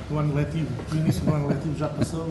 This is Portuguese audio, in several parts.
O ano letivo, o início do ano letivo já passou.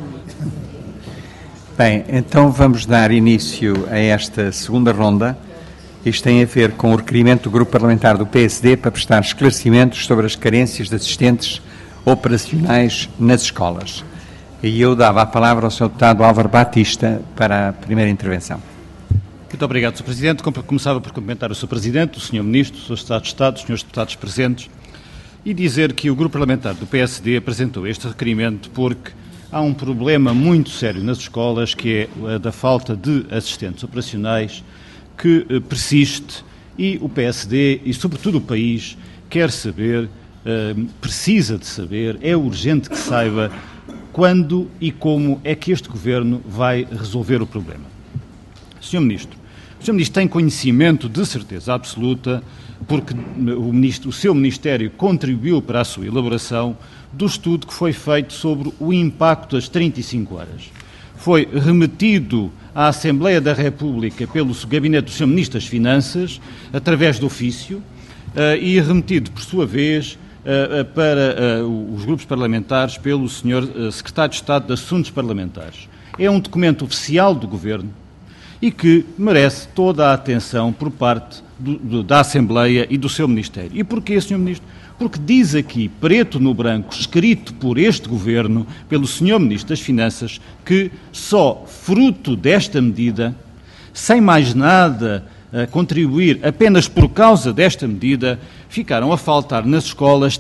Bem, então vamos dar início a esta segunda ronda. Isto tem a ver com o requerimento do Grupo Parlamentar do PSD para prestar esclarecimentos sobre as carências de assistentes operacionais nas escolas. E eu dava a palavra ao Sr. Deputado Álvaro Batista para a primeira intervenção. Muito obrigado, Sr. Presidente. Começava por cumprimentar o Sr. Presidente, o Sr. Ministro, o Sr. Secretário de Estado, os Srs. Deputados presentes e dizer que o Grupo Parlamentar do PSD apresentou este requerimento porque há um problema muito sério nas escolas, que é a da falta de assistentes operacionais, que persiste, e o PSD e, sobretudo, o país quer saber, precisa de saber, é urgente que saiba quando e como é que este Governo vai resolver o problema. Sr. Ministro, o Sr. Ministro tem conhecimento de certeza absoluta, porque o seu Ministério contribuiu para a sua elaboração, do estudo que foi feito sobre o impacto das 35 horas. Foi remetido à Assembleia da República pelo Gabinete do Sr. Ministro das Finanças, através do ofício, e remetido, por sua vez, para os grupos parlamentares pelo Sr. Secretário de Estado de Assuntos Parlamentares. É um documento oficial do Governo e que merece toda a atenção por parte da Assembleia e do seu Ministério. E porquê, Sr. Ministro? Porque diz aqui, preto no branco, escrito por este Governo, pelo Sr. Ministro das Finanças, que só fruto desta medida, sem mais nada a contribuir, apenas por causa desta medida, ficaram a faltar nas escolas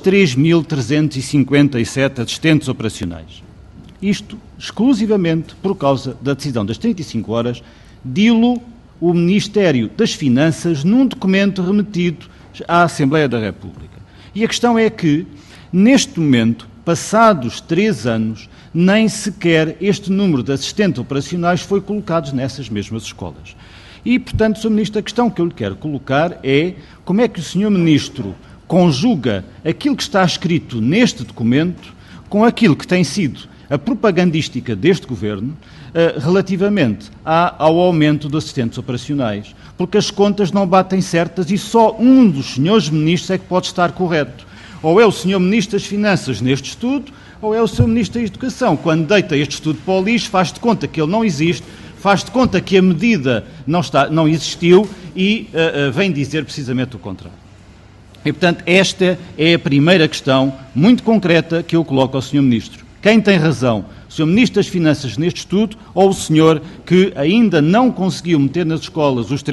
3.357 assistentes operacionais. Isto exclusivamente por causa da decisão das 35 horas, dilo o Ministério das Finanças num documento remetido à Assembleia da República. E a questão é que, neste momento, passados 3 anos, nem sequer este número de assistentes operacionais foi colocado nessas mesmas escolas. E, portanto, Sr. Ministro, a questão que eu lhe quero colocar é como é que o Sr. Ministro conjuga aquilo que está escrito neste documento com aquilo que tem sido a propagandística deste Governo relativamente ao aumento de assistentes operacionais, porque as contas não batem certas e só um dos senhores ministros é que pode estar correto. Ou é o senhor Ministro das Finanças neste estudo, ou é o senhor Ministro da Educação. Quando deita este estudo para o lixo, faz de conta que ele não existe, faz de conta que a medida não existiu e vem dizer precisamente o contrário. E, portanto, esta é a primeira questão muito concreta que eu coloco ao senhor Ministro. Quem tem razão? O Sr. Ministro das Finanças neste estudo ou o senhor que ainda não conseguiu meter nas escolas os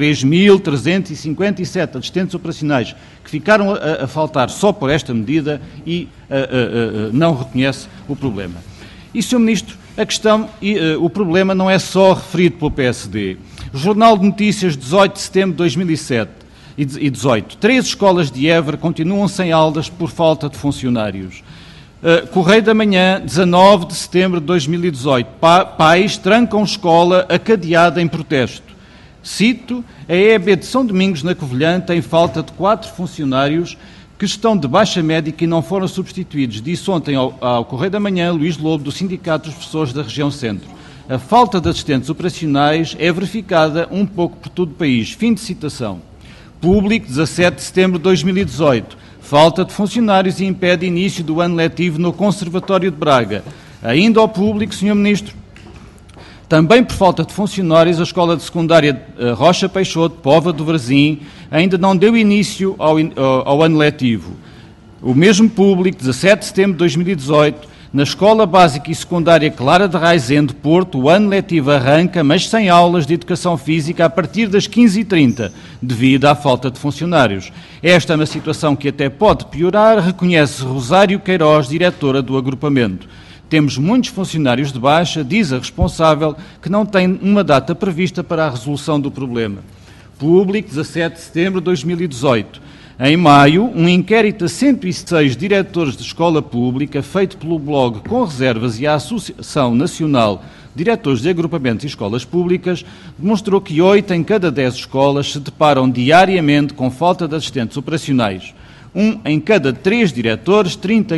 3.357 assistentes operacionais que ficaram a faltar só por esta medida e não reconhece o problema? E, Sr. Ministro, a questão, o problema não é só referido pelo PSD. O Jornal de Notícias, 18 de setembro de 2007 e 18. 3 escolas de Évora continuam sem aulas por falta de funcionários. Correio da Manhã, 19 de setembro de 2018. Pais trancam escola acadeada em protesto. Cito, a EB de São Domingos, na Covilhã, tem falta de 4 funcionários que estão de baixa médica e não foram substituídos. Disse ontem ao Correio da Manhã Luís Lobo, do Sindicato dos Professores da Região Centro. A falta de assistentes operacionais é verificada um pouco por todo o país. Fim de citação. Público, 17 de setembro de 2018. Falta de funcionários e impede início do ano letivo no Conservatório de Braga. Ainda ao Público, Sr. Ministro, também por falta de funcionários, a Escola de Secundária Rocha Peixoto, Póvoa do Varzim, ainda não deu início ao ano letivo. O mesmo Público, 17 de setembro de 2018, na Escola Básica e Secundária Clara de Raizende, Porto, o ano letivo arranca, mas sem aulas de Educação Física a partir das 15h30, devido à falta de funcionários. Esta é uma situação que até pode piorar, reconhece Rosário Queiroz, diretora do agrupamento. Temos muitos funcionários de baixa, diz a responsável, que não tem uma data prevista para a resolução do problema. Público, 17 de setembro de 2018. Em maio, um inquérito a 106 diretores de escola pública, feito pelo blog Com Reservas e a Associação Nacional de Diretores de Agrupamentos e Escolas Públicas, demonstrou que 8 em cada 10 escolas se deparam diariamente com falta de assistentes operacionais. 1 em cada 3 diretores,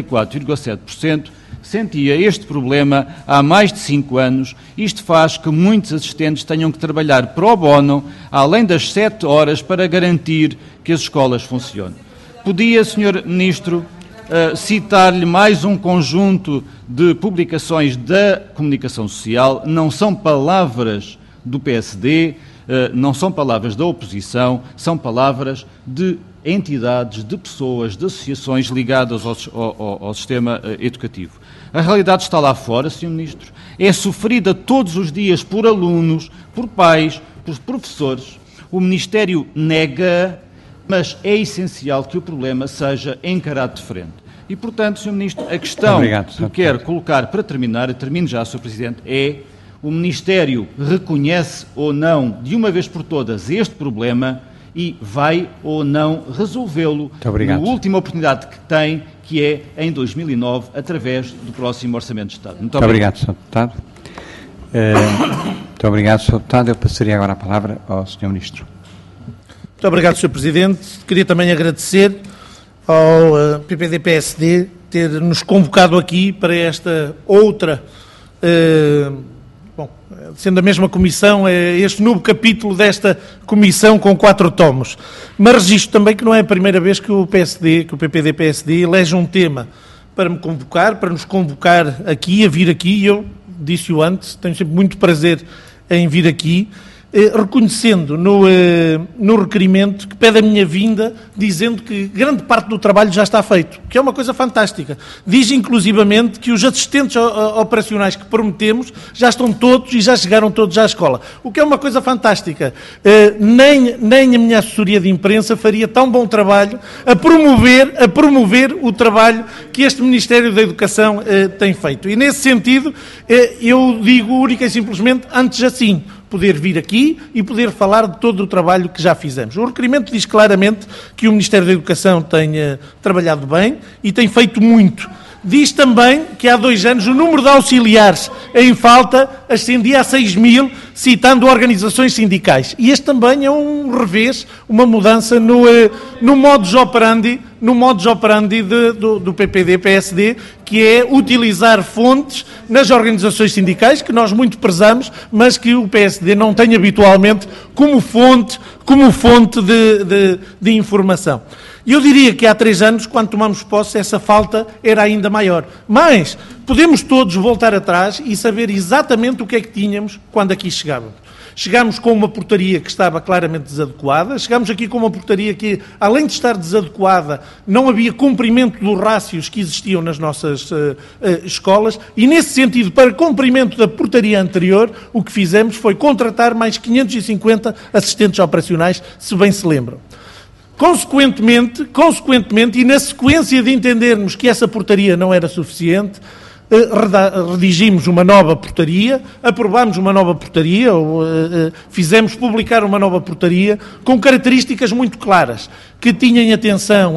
34,7%, sentia este problema há mais de 5 anos. Isto faz que muitos assistentes tenham que trabalhar pro bono, além das 7 horas, para garantir que as escolas funcionem. Podia, Sr. Ministro, citar-lhe mais um conjunto de publicações da comunicação social. Não são palavras do PSD, não são palavras da oposição, são palavras de entidades, de pessoas, de associações ligadas ao sistema educativo. A realidade está lá fora, Sr. Ministro, é sofrida todos os dias por alunos, por pais, por professores. O Ministério nega, mas é essencial que o problema seja encarado de frente. E, portanto, Sr. Ministro, a questão que eu quero colocar para terminar, e termino já, Sr. Presidente, é: o Ministério reconhece ou não, de uma vez por todas, este problema e vai ou não resolvê-lo na última oportunidade que tem, que é em 2009, através do próximo Orçamento de Estado. Muito obrigado, Sr. Deputado. Muito obrigado, Sr. Deputado. Eu passaria agora a palavra ao Sr. Ministro. Muito obrigado, Sr. Presidente. Queria também agradecer ao PPD-PSD ter nos convocado aqui para esta outra, sendo a mesma comissão, é este novo capítulo desta comissão com 4 tomos. Mas registro também que não é a primeira vez que o PPD-PSD elege um tema para me convocar, para nos convocar aqui, a vir aqui. Eu disse-o antes, tenho sempre muito prazer em vir aqui, reconhecendo no requerimento que pede a minha vinda, dizendo que grande parte do trabalho já está feito, que é uma coisa fantástica. Diz inclusivamente que os assistentes operacionais que prometemos já estão todos e já chegaram todos à escola, o que é uma coisa fantástica. Nem a minha assessoria de imprensa faria tão bom trabalho a promover o trabalho que este Ministério da Educação tem feito. E nesse sentido, eu digo única e simplesmente, antes assim, poder vir aqui e poder falar de todo o trabalho que já fizemos. O requerimento diz claramente que o Ministério da Educação tem trabalhado bem e tem feito muito. Diz também que há 2 anos o número de auxiliares em falta ascendia a 6.000, citando organizações sindicais. E este também é um revés, uma mudança no modus operandi do PPD-PSD, que é utilizar fontes nas organizações sindicais, que nós muito prezamos, mas que o PSD não tem habitualmente como fonte de informação. Eu diria que há 3 anos, quando tomamos posse, essa falta era ainda maior. Mas podemos todos voltar atrás e saber exatamente o que é que tínhamos quando aqui chegávamos. Chegámos com uma portaria que estava claramente desadequada, chegámos aqui com uma portaria que, além de estar desadequada, não havia cumprimento dos rácios que existiam nas nossas escolas, e nesse sentido, para cumprimento da portaria anterior, o que fizemos foi contratar mais 550 assistentes operacionais, se bem se lembram. Consequentemente, e na sequência de entendermos que essa portaria não era suficiente, redigimos uma nova portaria, aprovámos uma nova portaria, fizemos publicar uma nova portaria com características muito claras, que tinham em atenção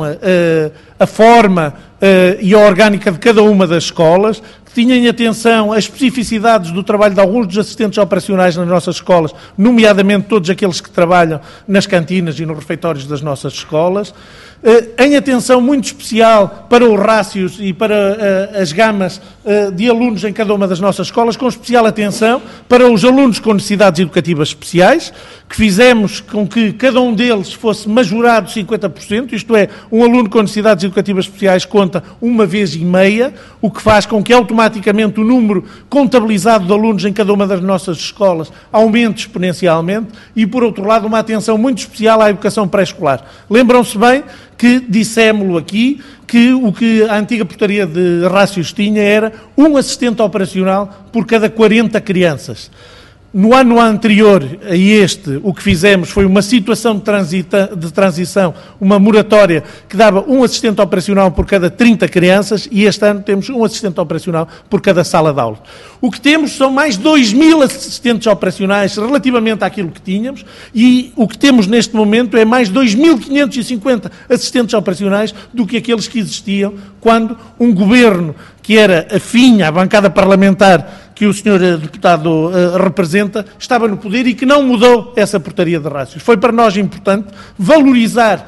a forma e a orgânica de cada uma das escolas, que tinham em atenção as especificidades do trabalho de alguns dos assistentes operacionais nas nossas escolas, nomeadamente todos aqueles que trabalham nas cantinas e nos refeitórios das nossas escolas, em atenção muito especial para os rácios e para as gamas de alunos em cada uma das nossas escolas, com especial atenção para os alunos com necessidades educativas especiais, que fizemos com que cada um deles fosse majorado 50%, isto é, um aluno com necessidades educativas especiais conta 1,5 vezes, o que faz com que automaticamente o número contabilizado de alunos em cada uma das nossas escolas aumente exponencialmente e, por outro lado, uma atenção muito especial à educação pré-escolar. Lembram-se bem que dissemos-lo aqui, que o que a antiga portaria de rácios tinha era um assistente operacional por cada 40 crianças. No ano anterior a este, o que fizemos foi uma situação de transição, uma moratória que dava um assistente operacional por cada 30 crianças, e este ano temos um assistente operacional por cada sala de aula. O que temos são mais 2.000 assistentes operacionais relativamente àquilo que tínhamos, e o que temos neste momento é mais 2.550 assistentes operacionais do que aqueles que existiam quando um governo que era afim à bancada parlamentar que o Sr. Deputado representa, estava no poder e que não mudou essa portaria de rácios. Foi para nós importante valorizar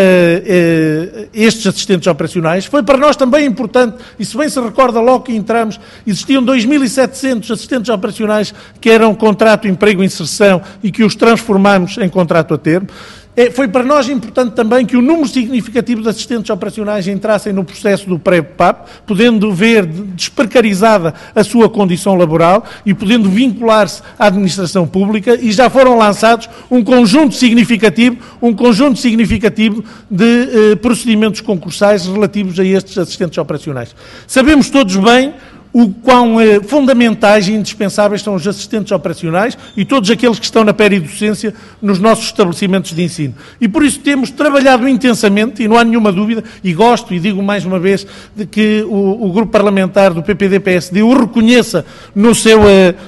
estes assistentes operacionais. Foi para nós também importante, e se bem se recorda, logo que entramos, existiam 2.700 assistentes operacionais que eram contrato, emprego e inserção e que os transformamos em contrato a termo. Foi para nós importante também que o número significativo de assistentes operacionais entrassem no processo do pré-PAP, podendo ver desprecarizada a sua condição laboral e podendo vincular-se à administração pública, e já foram lançados um conjunto significativo de procedimentos concursais relativos a estes assistentes operacionais. Sabemos todos bem o quão fundamentais e indispensáveis são os assistentes operacionais e todos aqueles que estão na peridocência nos nossos estabelecimentos de ensino. E por isso temos trabalhado intensamente, e não há nenhuma dúvida, e gosto, e digo mais uma vez, de que o grupo parlamentar do PPD-PSD o reconheça no seu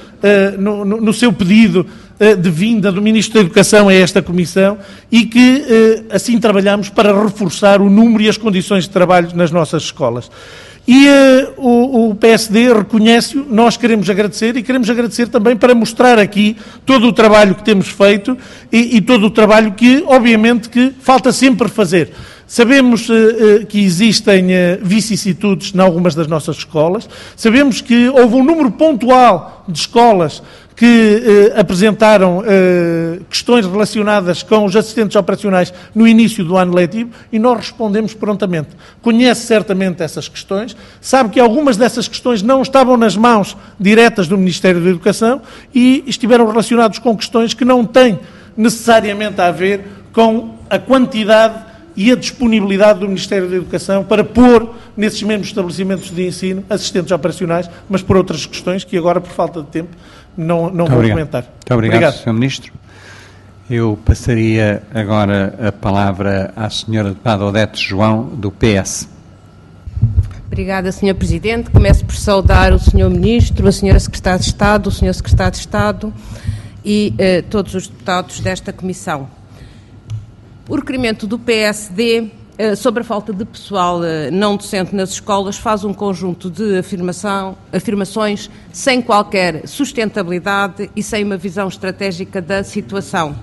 pedido de vinda do Ministro da Educação a esta Comissão, e que assim trabalhamos para reforçar o número e as condições de trabalho nas nossas escolas. E o PSD reconhece-o, nós queremos agradecer, e queremos agradecer também para mostrar aqui todo o trabalho que temos feito e todo o trabalho que, obviamente, que falta sempre fazer. Sabemos que existem vicissitudes em algumas das nossas escolas, sabemos que houve um número pontual de escolas que apresentaram questões relacionadas com os assistentes operacionais no início do ano letivo, e nós respondemos prontamente. Conhece certamente essas questões, sabe que algumas dessas questões não estavam nas mãos diretas do Ministério da Educação e estiveram relacionadas com questões que não têm necessariamente a ver com a quantidade e a disponibilidade do Ministério da Educação para pôr nesses mesmos estabelecimentos de ensino assistentes operacionais, mas por outras questões que agora, por falta de tempo, não vou comentar. Muito obrigado, Sr. Ministro. Eu passaria agora a palavra à Sra. Deputada Odete João, do PS. Obrigada, Sr. Presidente. Começo por saudar o Sr. Ministro, a Sra. Secretária de Estado, o Sr. Secretário de Estado e todos os deputados desta Comissão. O requerimento do PSD sobre a falta de pessoal não docente nas escolas faz um conjunto de afirmações sem qualquer sustentabilidade e sem uma visão estratégica da situação.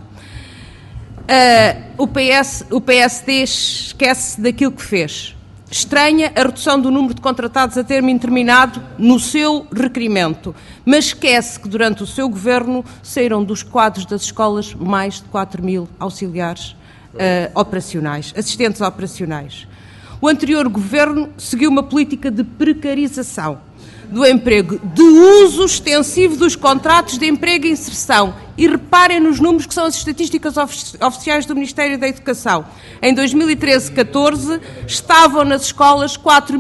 O PSD esquece daquilo que fez. Estranha a redução do número de contratados a termo indeterminado no seu requerimento, mas esquece que durante o seu governo saíram dos quadros das escolas mais de 4.000 auxiliares operacionais, assistentes operacionais. O anterior governo seguiu uma política de precarização do emprego, de uso extensivo dos contratos de emprego e inserção. E reparem nos números que são as estatísticas oficiais do Ministério da Educação. Em 2013-14 estavam nas escolas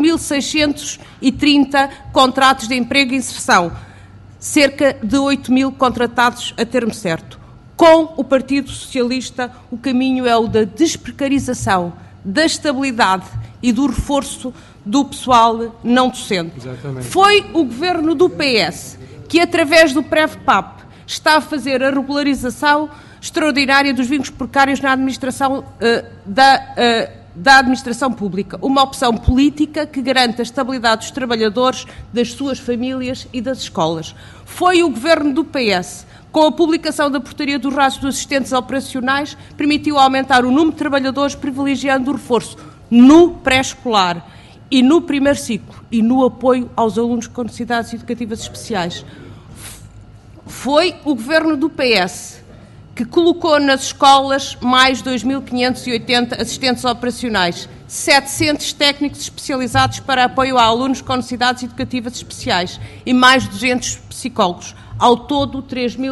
4.630 contratos de emprego e inserção, cerca de 8.000 contratados a termo certo. Com o Partido Socialista, o caminho é o da desprecarização, da estabilidade e do reforço do pessoal não docente. Exatamente. Foi o governo do PS que, através do PREV-PAP, está a fazer a regularização extraordinária dos vínculos precários na administração da administração pública. Uma opção política que garante a estabilidade dos trabalhadores, das suas famílias e das escolas. Foi o governo do PS, com a publicação da portaria dos rastros dos assistentes operacionais, permitiu aumentar o número de trabalhadores, privilegiando o reforço no pré-escolar e no primeiro ciclo e no apoio aos alunos com necessidades educativas especiais. Foi o governo do PS que colocou nas escolas mais 2.580 assistentes operacionais, 700 técnicos especializados para apoio a alunos com necessidades educativas especiais e mais 200 psicólogos. Ao todo,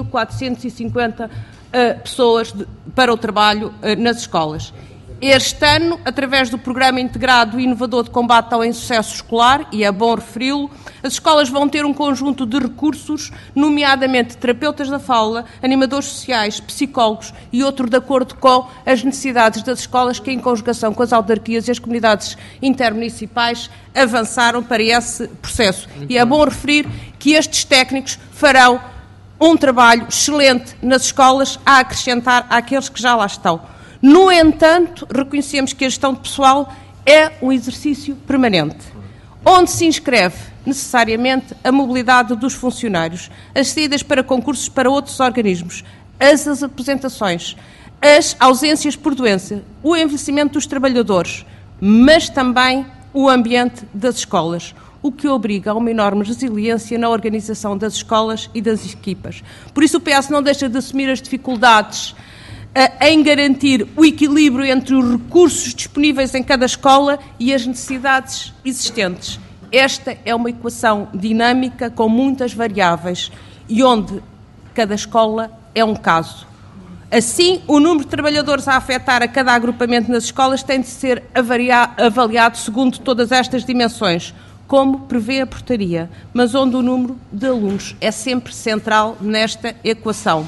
3.450 pessoas para o trabalho nas escolas. Este ano, através do Programa Integrado e Inovador de Combate ao Insucesso Escolar, e é bom referi-lo, as escolas vão ter um conjunto de recursos, nomeadamente terapeutas da fala, animadores sociais, psicólogos e outro de acordo com as necessidades das escolas que, em conjugação com as autarquias e as comunidades intermunicipais, avançaram para esse processo. E é bom referir que estes técnicos farão um trabalho excelente nas escolas a acrescentar àqueles que já lá estão. No entanto, reconhecemos que a gestão de pessoal é um exercício permanente, onde se inscreve necessariamente a mobilidade dos funcionários, as saídas para concursos para outros organismos, as apresentações, as ausências por doença, o envelhecimento dos trabalhadores, mas também o ambiente das escolas, o que obriga a uma enorme resiliência na organização das escolas e das equipas. Por isso o PS não deixa de assumir as dificuldades em garantir o equilíbrio entre os recursos disponíveis em cada escola e as necessidades existentes. Esta é uma equação dinâmica com muitas variáveis e onde cada escola é um caso. Assim, o número de trabalhadores a afetar a cada agrupamento nas escolas tem de ser avaliado segundo todas estas dimensões, como prevê a portaria, mas onde o número de alunos é sempre central nesta equação.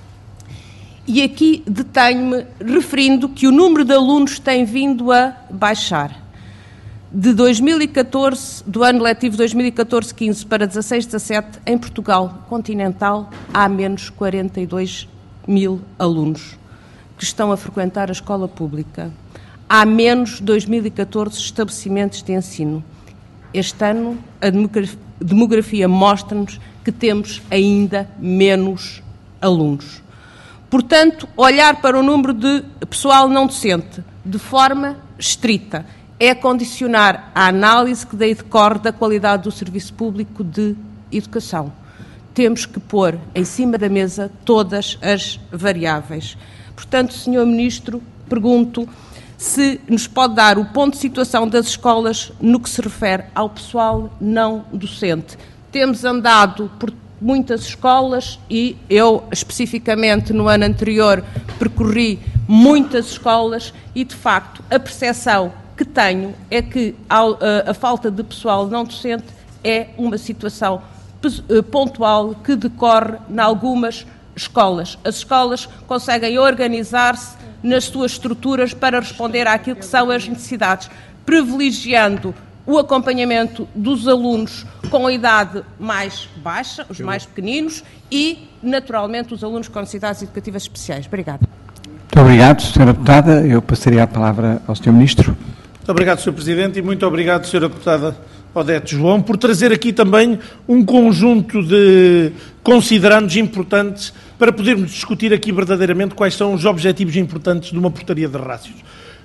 E aqui detenho-me referindo que o número de alunos tem vindo a baixar. De 2014, do ano letivo 2014-15 para 16-17, em Portugal continental, há menos 42 mil alunos que estão a frequentar a escola pública. Há menos 2.014 estabelecimentos de ensino. Este ano, a demografia mostra-nos que temos ainda menos alunos. Portanto, olhar para o número de pessoal não docente de forma estrita é condicionar a análise que daí decorre da qualidade do serviço público de educação. Temos que pôr em cima da mesa todas as variáveis. Portanto, Sr. Ministro, pergunto se nos pode dar o ponto de situação das escolas no que se refere ao pessoal não docente. Temos andado por muitas escolas e eu, especificamente no ano anterior, percorri muitas escolas e, de facto, a percepção que tenho é que a falta de pessoal não docente é uma situação pontual que decorre em algumas escolas. As escolas conseguem organizar-se nas suas estruturas para responder àquilo que são as necessidades, privilegiando o acompanhamento dos alunos com a idade mais baixa, os mais pequeninos, e, naturalmente, os alunos com necessidades educativas especiais. Obrigada. Muito obrigado, Sra. Deputada. Eu passaria a palavra ao Sr. Ministro. Muito obrigado, Sr. Presidente, e muito obrigado, Sra. Deputada Odete João, por trazer aqui também um conjunto de considerandos importantes para podermos discutir aqui verdadeiramente quais são os objetivos importantes de uma portaria de rácios.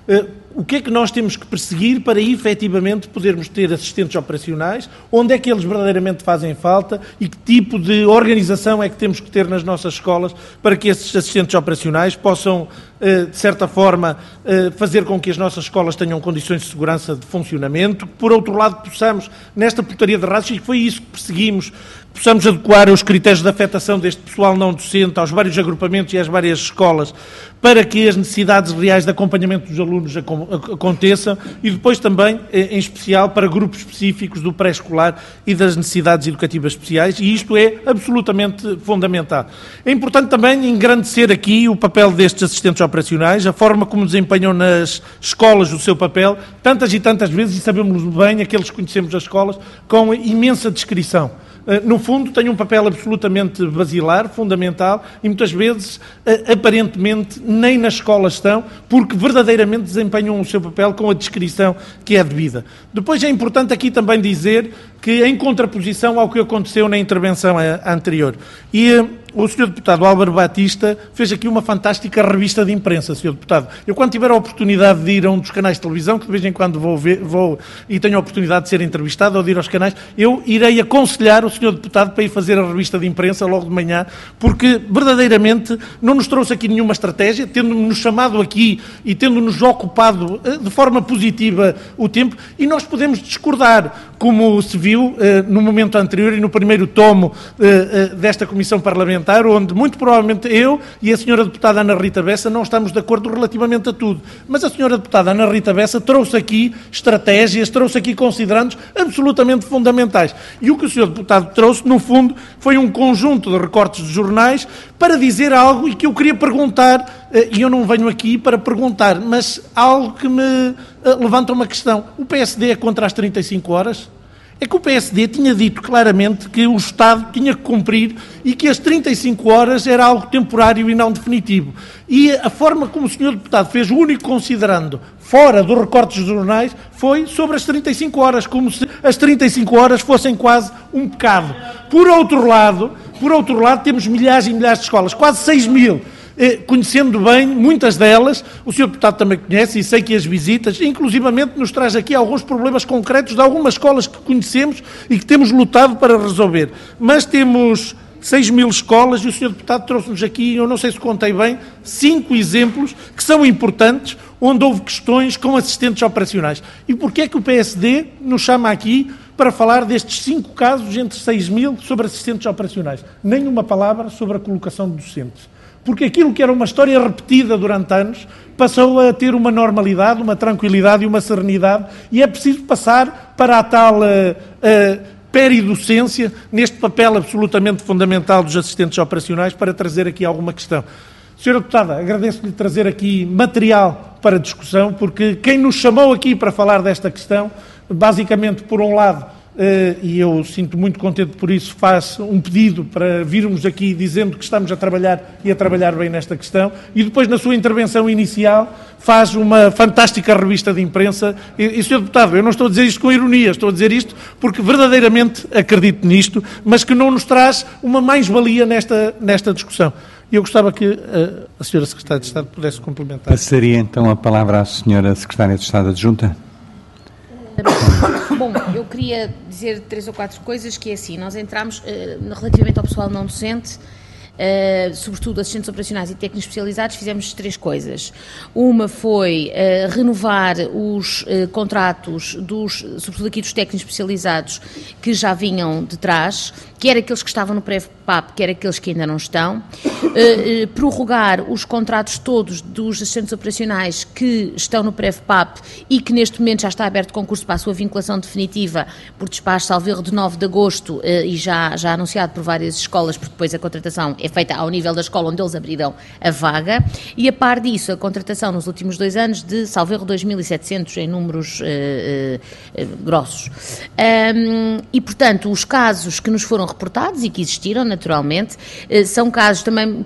O que é que nós temos que perseguir para efetivamente podermos ter assistentes operacionais, onde é que eles verdadeiramente fazem falta e que tipo de organização é que temos que ter nas nossas escolas para que esses assistentes operacionais possam, de certa forma, fazer com que as nossas escolas tenham condições de segurança de funcionamento, que, por outro lado, possamos, nesta portaria de rácios, e foi isso que perseguimos, possamos adequar os critérios de afetação deste pessoal não docente aos vários agrupamentos e às várias escolas, para que as necessidades reais de acompanhamento dos alunos aconteçam e depois também, em especial, para grupos específicos do pré-escolar e das necessidades educativas especiais, e isto é absolutamente fundamental. É importante também engrandecer aqui o papel destes assistentes operacionais, a forma como desempenham nas escolas o seu papel, tantas e tantas vezes, e sabemos bem, aqueles que conhecemos as escolas, com imensa descrição. No fundo, têm um papel absolutamente basilar, fundamental, e muitas vezes, aparentemente, nem na escola estão, porque verdadeiramente desempenham o seu papel com a descrição que é devida. Depois é importante aqui também dizer que, em contraposição ao que aconteceu na intervenção anterior, e o Sr. Deputado Álvaro Batista fez aqui uma fantástica revista de imprensa, Sr. Deputado. Eu, quando tiver a oportunidade de ir a um dos canais de televisão, que de vez em quando vou e tenho a oportunidade de ser entrevistado ou de ir aos canais, eu irei aconselhar o Sr. Deputado para ir fazer a revista de imprensa logo de manhã, porque verdadeiramente não nos trouxe aqui nenhuma estratégia, tendo-nos chamado aqui e tendo-nos ocupado de forma positiva o tempo, e nós podemos discordar, como se viu no momento anterior e no primeiro tomo desta Comissão Parlamentar, onde muito provavelmente eu e a Sra. Deputada Ana Rita Bessa não estamos de acordo relativamente a tudo. Mas a Sra. Deputada Ana Rita Bessa trouxe aqui estratégias, trouxe aqui considerandos absolutamente fundamentais. E o que o Sr. Deputado trouxe, no fundo, foi um conjunto de recortes de jornais para dizer algo e que eu queria perguntar, e eu não venho aqui para perguntar, mas algo que me levanta uma questão. O PSD é contra as 35 horas? É que o PSD tinha dito claramente que o Estado tinha que cumprir e que as 35 horas era algo temporário e não definitivo. E a forma como o Sr. Deputado fez o único considerando fora dos recortes dos jornais foi sobre as 35 horas, como se as 35 horas fossem quase um pecado. Por outro lado, temos milhares e milhares de escolas, quase 6 mil. Conhecendo bem, muitas delas, o Sr. Deputado também conhece e sei que as visitas, inclusivamente nos traz aqui alguns problemas concretos de algumas escolas que conhecemos e que temos lutado para resolver. Mas temos 6.000 escolas, e o Sr. Deputado trouxe-nos aqui, eu não sei se contei bem, 5 exemplos que são importantes, onde houve questões com assistentes operacionais. E porquê é que o PSD nos chama aqui para falar destes 5 casos entre 6.000 sobre assistentes operacionais? Nenhuma palavra sobre a colocação de docentes. Porque aquilo que era uma história repetida durante anos passou a ter uma normalidade, uma tranquilidade e uma serenidade, e é preciso passar para a tal peridocência neste papel absolutamente fundamental dos assistentes operacionais para trazer aqui alguma questão. Sra. Deputada, agradeço-lhe trazer aqui material para discussão, porque quem nos chamou aqui para falar desta questão, basicamente, por um lado, e eu sinto muito contente por isso, faz um pedido para virmos aqui dizendo que estamos a trabalhar e a trabalhar bem nesta questão, e depois, na sua intervenção inicial, faz uma fantástica revista de imprensa. E Sr. Deputado, eu não estou a dizer isto com ironia, estou a dizer isto porque verdadeiramente acredito nisto, mas que não nos traz uma mais-valia nesta discussão. E eu gostava que a Sra. Secretária de Estado pudesse complementar. Passaria então a palavra à Sra. Secretária de Estado Adjunta. Bom, eu queria dizer 3 ou 4 coisas, que é assim, nós entramos relativamente ao pessoal não docente, sobretudo assistentes operacionais e técnicos especializados, fizemos 3 coisas. Uma foi renovar os contratos, sobretudo aqui dos técnicos especializados, que já vinham de trás, quer aqueles que estavam no PREV-PAP, quer aqueles que ainda não estão, prorrogar os contratos todos dos assistentes operacionais que estão no PREV-PAP e que neste momento já está aberto concurso para a sua vinculação definitiva, por despacho salvo erro de 9 de agosto e já anunciado por várias escolas, porque depois a contratação é feita ao nível da escola onde eles abriram a vaga, e a par disso a contratação nos últimos 2 anos de salvo erro 2.700 em números grossos. E portanto os casos que nos foram reportados e que existiram naturalmente, são casos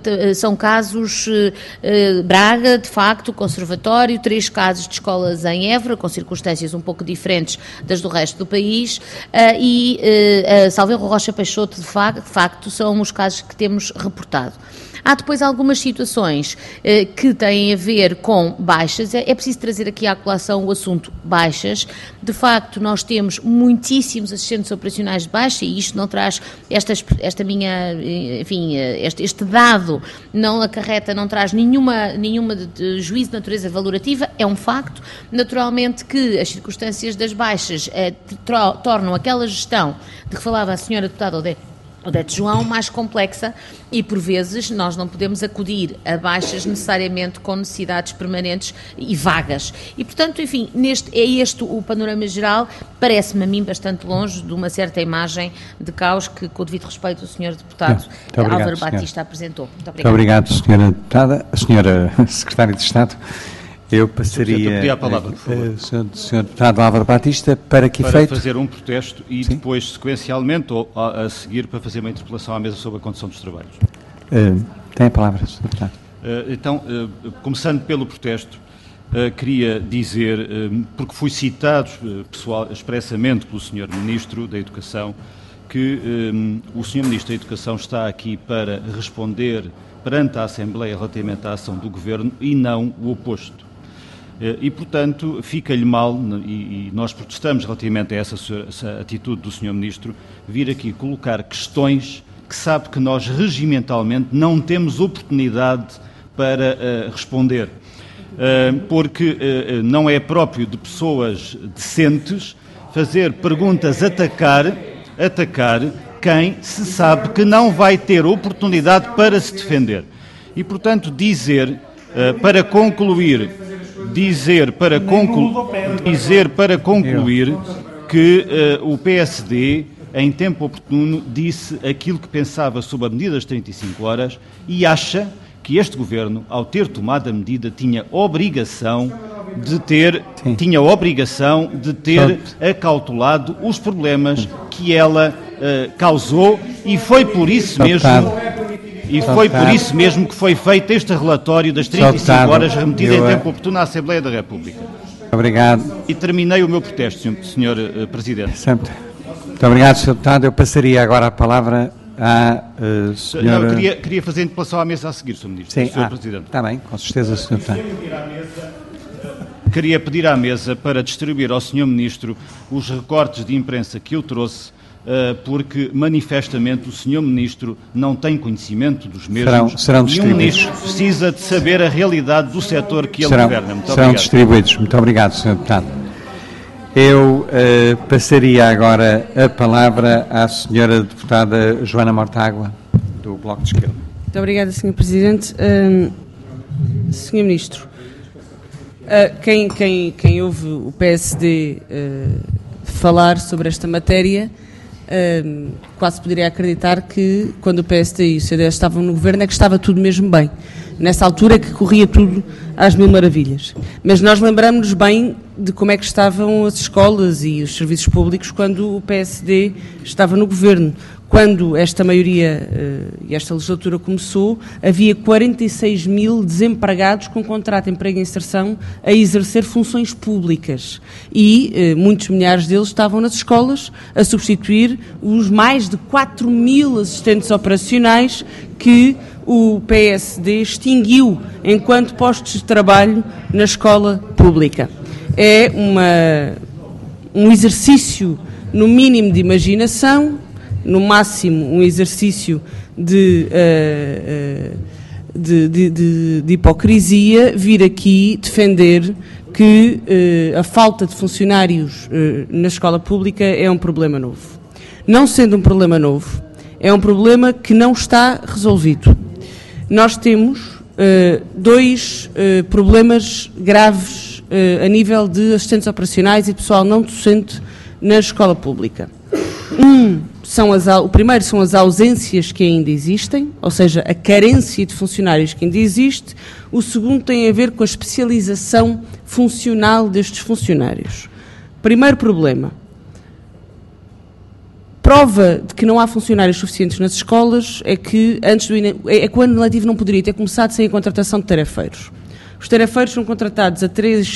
Braga, de facto, Conservatório, 3 casos de escolas em Évora, com circunstâncias um pouco diferentes das do resto do país, e salvo erro Rocha Peixoto, de facto, são os casos que temos reportado. Há depois algumas situações que têm a ver com baixas. É preciso trazer aqui à colação o assunto baixas. De facto, nós temos muitíssimos assistentes operacionais de baixa, e isto não traz esta minha, enfim, este dado não acarreta, não traz nenhuma de juízo de natureza valorativa, é um facto. Naturalmente que as circunstâncias das baixas tornam aquela gestão de que falava a Sra. Deputada Odete João mais complexa, e por vezes nós não podemos acudir a baixas necessariamente com necessidades permanentes e vagas. E portanto, enfim, é este o panorama geral. Parece-me a mim bastante longe de uma certa imagem de caos que, com o devido respeito, o Sr. Deputado Álvaro Batista apresentou. Muito obrigado. Muito obrigado, Sra. Deputada. A Sra. Secretária de Estado. Eu passaria a palavra, por favor. Sr. Deputado Álvaro Batista, para que efeito? Para fazer um protesto e sim, depois, sequencialmente, ou a seguir, para fazer uma interpelação à mesa sobre a condução dos trabalhos. Tem a palavra, Sr. Deputado. Então, começando pelo protesto, queria dizer, porque fui citado expressamente pelo Sr. Ministro da Educação, que o Sr. Ministro da Educação está aqui para responder perante a Assembleia relativamente à ação do Governo e não o oposto. E, portanto, fica-lhe mal, e nós protestamos relativamente a essa atitude do Sr. Ministro, vir aqui colocar questões que sabe que nós regimentalmente não temos oportunidade para responder, porque não é próprio de pessoas decentes fazer perguntas, atacar quem se sabe que não vai ter oportunidade para se defender. E, portanto, dizer para concluir que o PSD, em tempo oportuno, disse aquilo que pensava sobre a medida das 35 horas e acha que este Governo, ao ter tomado a medida, tinha obrigação de ter acautelado os problemas que ela causou, e foi por isso mesmo que foi feito este relatório das 35 horas remetido em tempo oportuno à Assembleia da República. Obrigado. E terminei o meu protesto, Sr. Presidente. Muito obrigado, Sr. Deputado. Eu passaria agora a palavra à senhora... Não, queria fazer a interpelação à mesa a seguir, Sr. Ministro. Sim, Sr. Presidente. Está bem, com certeza, Sr. Deputado. Queria pedir à mesa para distribuir ao Sr. Ministro os recortes de imprensa que eu trouxe porque manifestamente o Sr. Ministro não tem conhecimento dos mesmos. Serão e distribuídos. um Ministro precisa de saber a realidade do setor que ele governa. Muito serão obrigado. distribuídos. Muito obrigado, Sr. Deputado. Eu passaria agora a palavra à Sra. Deputada Joana Mortágua, do Bloco de Esquerda. Muito obrigada, Sr. Presidente. Sr. Ministro, quem ouve o PSD falar sobre esta matéria quase poderia acreditar que quando o PSD e o CDS estavam no governo é que estava tudo mesmo bem. Nessa altura é que corria tudo às mil maravilhas. Mas nós lembramos-nos bem de como é que estavam as escolas e os serviços públicos quando o PSD estava no governo. Quando esta maioria e esta legislatura começou, havia 46 mil desempregados com contrato de emprego e inserção a exercer funções públicas. E muitos milhares deles estavam nas escolas a substituir os mais de 4 mil assistentes operacionais que o PSD extinguiu enquanto postos de trabalho na escola pública. É um exercício, no mínimo, de imaginação, no máximo um exercício de hipocrisia vir aqui defender que a falta de funcionários na escola pública é um problema novo. Não sendo um problema novo, é um problema que não está resolvido. Nós temos dois problemas graves a nível de assistentes operacionais e pessoal não docente na escola pública. O primeiro são as ausências que ainda existem, ou seja, a carência de funcionários que ainda existe. O segundo tem a ver com a especialização funcional destes funcionários. Primeiro problema. Prova de que não há funcionários suficientes nas escolas é que o ano letivo não poderia ter começado sem a contratação de tarefeiros. Os tarefeiros são contratados a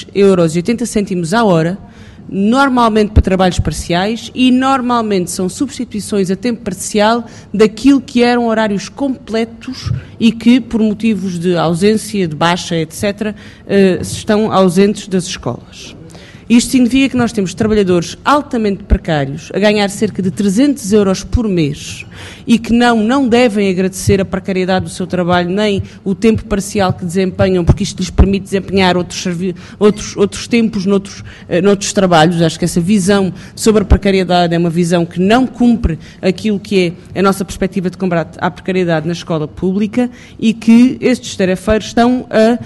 3,80 € a hora, normalmente para trabalhos parciais e normalmente são substituições a tempo parcial daquilo que eram horários completos e que, por motivos de ausência, de baixa, etc., estão ausentes das escolas. Isto significa que nós temos trabalhadores altamente precários a ganhar cerca de 300 € por mês e que não devem agradecer a precariedade do seu trabalho nem o tempo parcial que desempenham, porque isto lhes permite desempenhar outros tempos noutros trabalhos. Acho que essa visão sobre a precariedade é uma visão que não cumpre aquilo que é a nossa perspectiva de combate à precariedade na escola pública e que estes tarefeiros estão a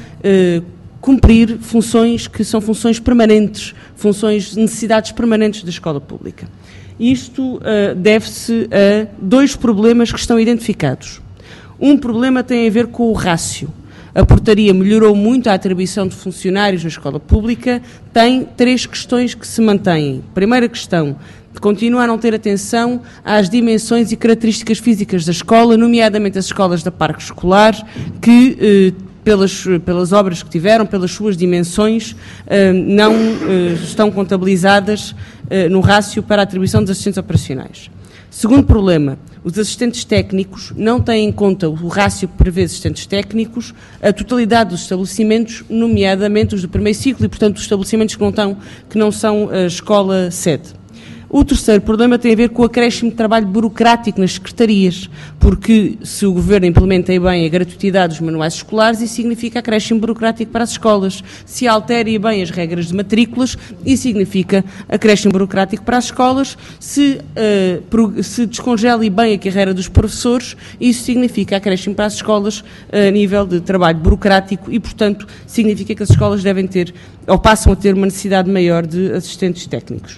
cumprir funções que são funções permanentes, necessidades permanentes da escola pública. Isto deve-se a dois problemas que estão identificados. Um problema tem a ver com o rácio. A portaria melhorou muito a atribuição de funcionários na escola pública, tem 3 questões que se mantêm. Primeira questão, continua a não ter atenção às dimensões e características físicas da escola, nomeadamente as escolas da parque escolar, que pelas obras que tiveram, pelas suas dimensões, não estão contabilizadas no rácio para a atribuição dos assistentes operacionais. Segundo problema, os assistentes técnicos não têm em conta o rácio que prevê assistentes técnicos, a totalidade dos estabelecimentos, nomeadamente os do primeiro ciclo e, portanto, os estabelecimentos que não são a escola sede. O terceiro problema tem a ver com o acréscimo de trabalho burocrático nas secretarias, porque se o Governo implementa bem a gratuidade dos manuais escolares, isso significa acréscimo burocrático para as escolas. Se altera bem as regras de matrículas, isso significa acréscimo burocrático para as escolas. Se descongela bem a carreira dos professores, isso significa acréscimo para as escolas a nível de trabalho burocrático e, portanto, significa que as escolas devem ter, ou passam a ter, uma necessidade maior de assistentes técnicos.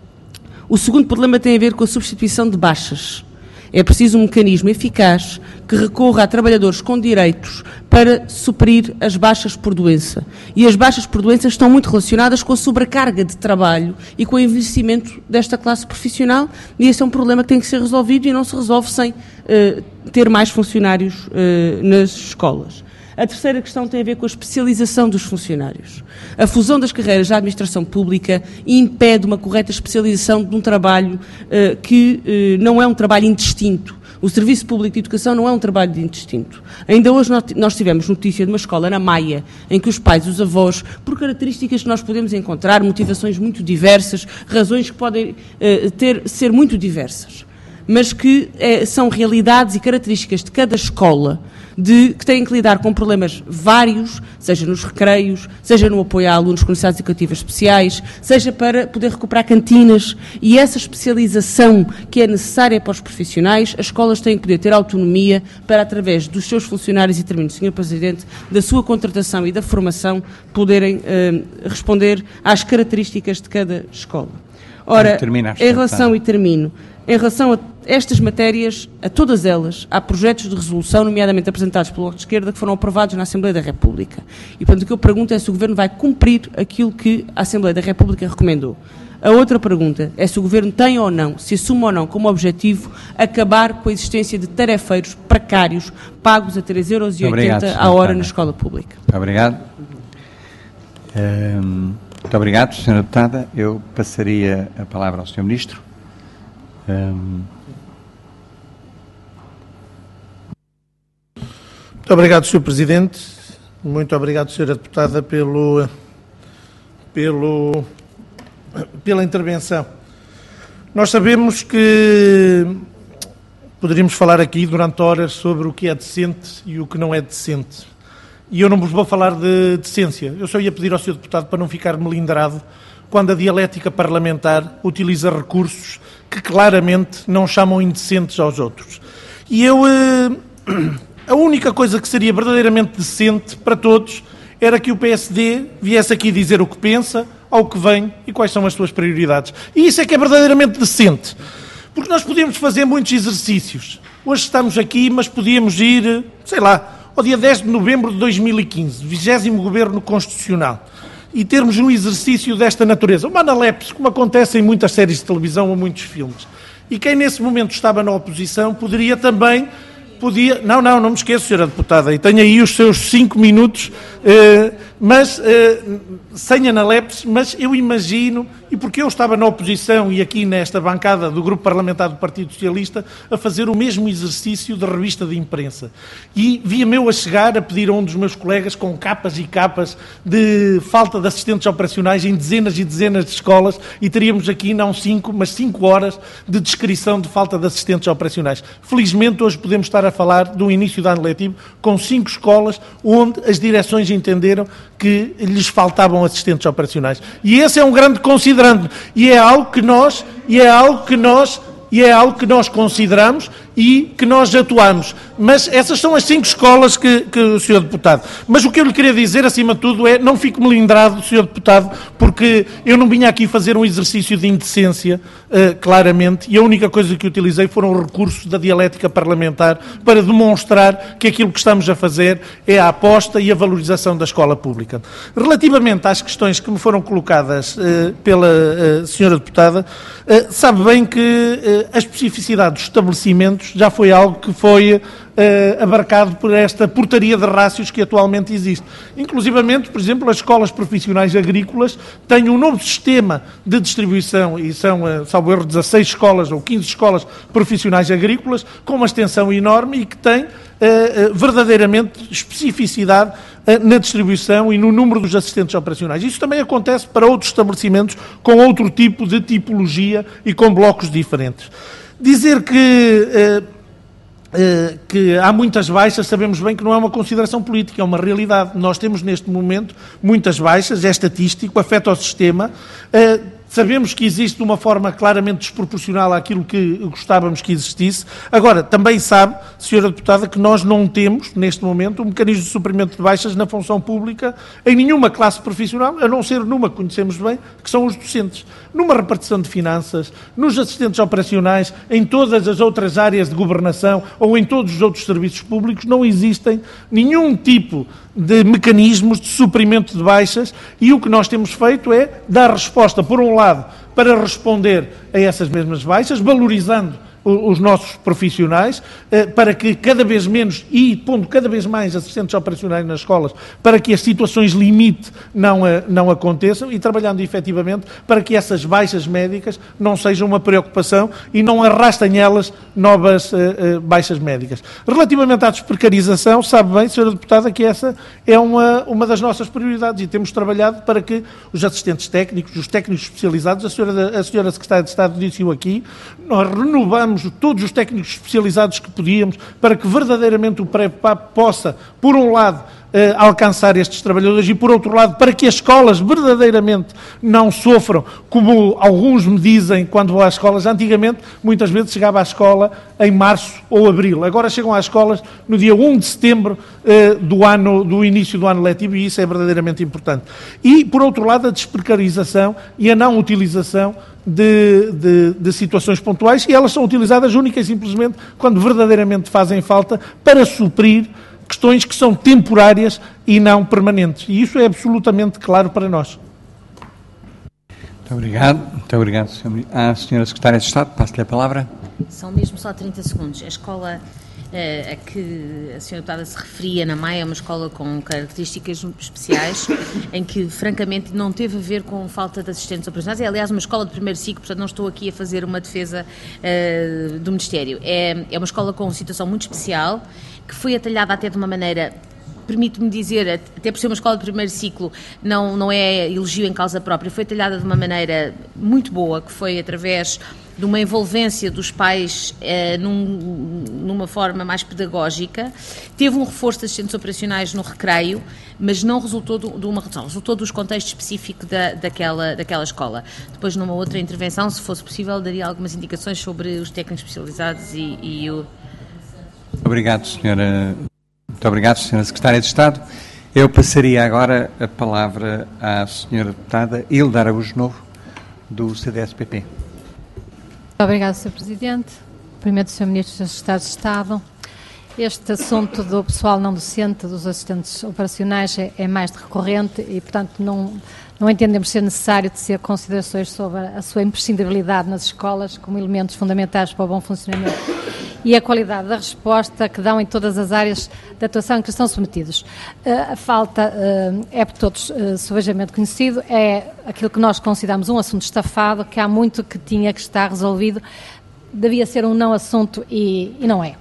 O segundo problema tem a ver com a substituição de baixas. É preciso um mecanismo eficaz que recorra a trabalhadores com direitos para suprir as baixas por doença. E as baixas por doença estão muito relacionadas com a sobrecarga de trabalho e com o envelhecimento desta classe profissional, e esse é um problema que tem que ser resolvido e não se resolve sem ter mais funcionários nas escolas. A terceira questão tem a ver com a especialização dos funcionários. A fusão das carreiras da administração pública impede uma correta especialização de um trabalho que não é um trabalho indistinto. O Serviço Público de Educação não é um trabalho indistinto. Ainda hoje nós tivemos notícia de uma escola na Maia, em que os pais e os avós, por características que nós podemos encontrar, motivações muito diversas, razões que podem ser muito diversas, mas que são realidades e características de cada escola, que têm que lidar com problemas vários, seja nos recreios, seja no apoio a alunos com necessidades educativas especiais, seja para poder recuperar cantinas, e essa especialização que é necessária para os profissionais, as escolas têm que poder ter autonomia para, através dos seus funcionários, e termino, Sr. Presidente, da sua contratação e da formação, poderem responder às características de cada escola. Ora, em relação a estas matérias, a todas elas, há projetos de resolução, nomeadamente apresentados pelo Bloco de Esquerda, que foram aprovados na Assembleia da República. E, portanto, o que eu pergunto é se o Governo vai cumprir aquilo que a Assembleia da República recomendou. A outra pergunta é se o Governo tem ou não, se assume ou não como objetivo, acabar com a existência de tarefeiros precários pagos a 3,80 € a hora na escola pública. Muito obrigado. Muito obrigado, Sra. Deputada. Eu passaria a palavra ao Sr. Ministro. Muito obrigado, Sr. Presidente. Muito obrigado, Sra. Deputada, pela intervenção. Nós sabemos que poderíamos falar aqui durante horas sobre o que é decente e o que não é decente. E eu não vos vou falar de decência. Eu só ia pedir ao Sr. Deputado para não ficar melindrado quando a dialética parlamentar utiliza recursos que claramente não chamam indecentes aos outros. E a única coisa que seria verdadeiramente decente para todos era que o PSD viesse aqui dizer o que pensa, ao que vem e quais são as suas prioridades. E isso é que é verdadeiramente decente. Porque nós podíamos fazer muitos exercícios. Hoje estamos aqui, mas podíamos ir, sei lá, ao dia 10 de novembro de 2015, 20º Governo Constitucional, e termos um exercício desta natureza, uma analepse, como acontece em muitas séries de televisão ou muitos filmes. E quem nesse momento estava na oposição poderia também... Não me esqueço, Sra. Deputada, e tenho aí os seus 5 minutos, mas sem analepse, mas eu imagino, e porque eu estava na oposição e aqui nesta bancada do Grupo Parlamentar do Partido Socialista, a fazer o mesmo exercício de revista de imprensa. E via-me eu a chegar a pedir a um dos meus colegas com capas e capas de falta de assistentes operacionais em dezenas e dezenas de escolas, e teríamos aqui não 5, mas 5 horas de descrição de falta de assistentes operacionais. Felizmente hoje podemos estar a falar do início do ano letivo com 5 escolas onde as direções entenderam que lhes faltavam assistentes operacionais. E esse é um grande considerando. E é algo que nós consideramos e que nós atuamos. Mas essas são as 5 escolas que o Sr. Deputado... Mas o que eu lhe queria dizer, acima de tudo, é não fique melindrado, Sr. Deputado, porque eu não vinha aqui fazer um exercício de indecência, claramente, e a única coisa que utilizei foram recursos da dialética parlamentar para demonstrar que aquilo que estamos a fazer é a aposta e a valorização da escola pública. Relativamente às questões que me foram colocadas pela Sra. Deputada, sabe bem que a especificidade dos estabelecimentos já foi algo que foi abarcado por esta portaria de rácios que atualmente existe. Inclusivamente, por exemplo, as escolas profissionais agrícolas têm um novo sistema de distribuição e são, salvo erro, 16 escolas ou 15 escolas profissionais agrícolas com uma extensão enorme e que têm verdadeiramente especificidade na distribuição e no número dos assistentes operacionais. Isso também acontece para outros estabelecimentos com outro tipo de tipologia e com blocos diferentes. Dizer que há muitas baixas, sabemos bem que não é uma consideração política, é uma realidade. Nós temos neste momento muitas baixas, é estatístico, afeta o sistema. Sabemos que existe de uma forma claramente desproporcional àquilo que gostávamos que existisse. Agora, também sabe, Sra. Deputada, que nós não temos, neste momento, um mecanismo de suprimento de baixas na função pública em nenhuma classe profissional, a não ser numa que conhecemos bem, que são os docentes. Numa repartição de finanças, nos assistentes operacionais, em todas as outras áreas de governação ou em todos os outros serviços públicos, não existem nenhum tipo de mecanismos de suprimento de baixas e o que nós temos feito é dar resposta, por um lado, para responder a essas mesmas baixas, valorizando os nossos profissionais, para que cada vez menos, e pondo cada vez mais assistentes operacionais nas escolas, para que as situações limite não aconteçam, e trabalhando efetivamente para que essas baixas médicas não sejam uma preocupação e não arrastem elas novas baixas médicas. Relativamente à desprecarização, sabe bem, Sra. Deputada, que essa é uma das nossas prioridades, e temos trabalhado para que os assistentes técnicos, os técnicos especializados, a senhora Secretária de Estado disse-o aqui, nós renovamos todos os técnicos especializados que podíamos para que verdadeiramente o PREPAP possa, por um lado, alcançar estes trabalhadores e, por outro lado, para que as escolas verdadeiramente não sofram, como alguns me dizem quando vou às escolas. Antigamente, muitas vezes chegava à escola em março ou abril. Agora chegam às escolas no dia 1 de setembro do início do ano letivo, e isso é verdadeiramente importante. E, por outro lado, a desprecarização e a não utilização de situações pontuais, e elas são utilizadas única e simplesmente quando verdadeiramente fazem falta para suprir questões que são temporárias e não permanentes. E isso é absolutamente claro para nós. Muito obrigado. Muito obrigado, Sr. À Sra. Secretária de Estado, passo-lhe a palavra. São mesmo só 30 segundos. A escola a que a Sra. Deputada se referia, na Maia, é uma escola com características especiais, em que, francamente, não teve a ver com falta de assistentes operacionais. É, aliás, uma escola de primeiro ciclo, portanto, não estou aqui a fazer uma defesa do Ministério. É uma escola com uma situação muito especial, que foi atalhada até de uma maneira, permite-me dizer, até por ser uma escola de primeiro ciclo, não é elogio em causa própria, foi atalhada de uma maneira muito boa, que foi através de uma envolvência dos pais numa forma mais pedagógica. Teve um reforço de assistentes operacionais no recreio, mas não resultou de uma redução, resultou dos contextos específicos daquela escola. Depois, numa outra intervenção, se fosse possível, daria algumas indicações sobre os técnicos especializados e o... Obrigado, senhora. Muito obrigado, Sra. Secretária de Estado. Eu passaria agora a palavra à Sra. Deputada Hilda Araújo Novo, do CDS-PP. Muito obrigada, Sr. Presidente. Primeiro, Sr. Ministro dos Estados de Estado. Este assunto do pessoal não docente, dos assistentes operacionais, é mais de recorrente e, portanto, não entendemos ser necessário tecer considerações sobre a sua imprescindibilidade nas escolas como elementos fundamentais para o bom funcionamento e a qualidade da resposta que dão em todas as áreas de atuação em que estão submetidos. A falta é por todos subejamente conhecido, é aquilo que nós consideramos um assunto estafado, que há muito que tinha que estar resolvido, devia ser um não assunto e não é.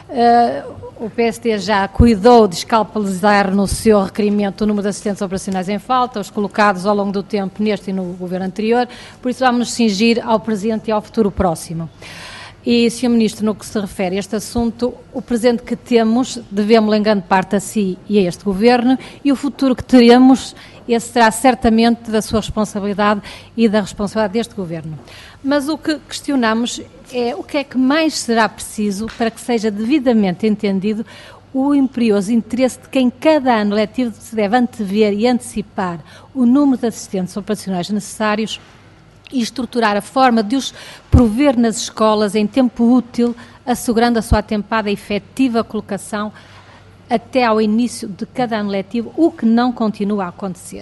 O PSD já cuidou de escalpelizar no seu requerimento o número de assistentes operacionais em falta, os colocados ao longo do tempo neste e no governo anterior, por isso vamos nos cingir ao presente e ao futuro próximo. E, Sr. Ministro, no que se refere a este assunto, o presente que temos devemos-lo em grande parte a si e a este Governo, e o futuro que teremos, esse será certamente da sua responsabilidade e da responsabilidade deste Governo. Mas o que questionamos é o que é que mais será preciso para que seja devidamente entendido o imperioso interesse de quem cada ano letivo se deve antever e antecipar o número de assistentes operacionais necessários e estruturar a forma de os prover nas escolas em tempo útil, assegurando a sua atempada e efetiva colocação até ao início de cada ano letivo, o que não continua a acontecer.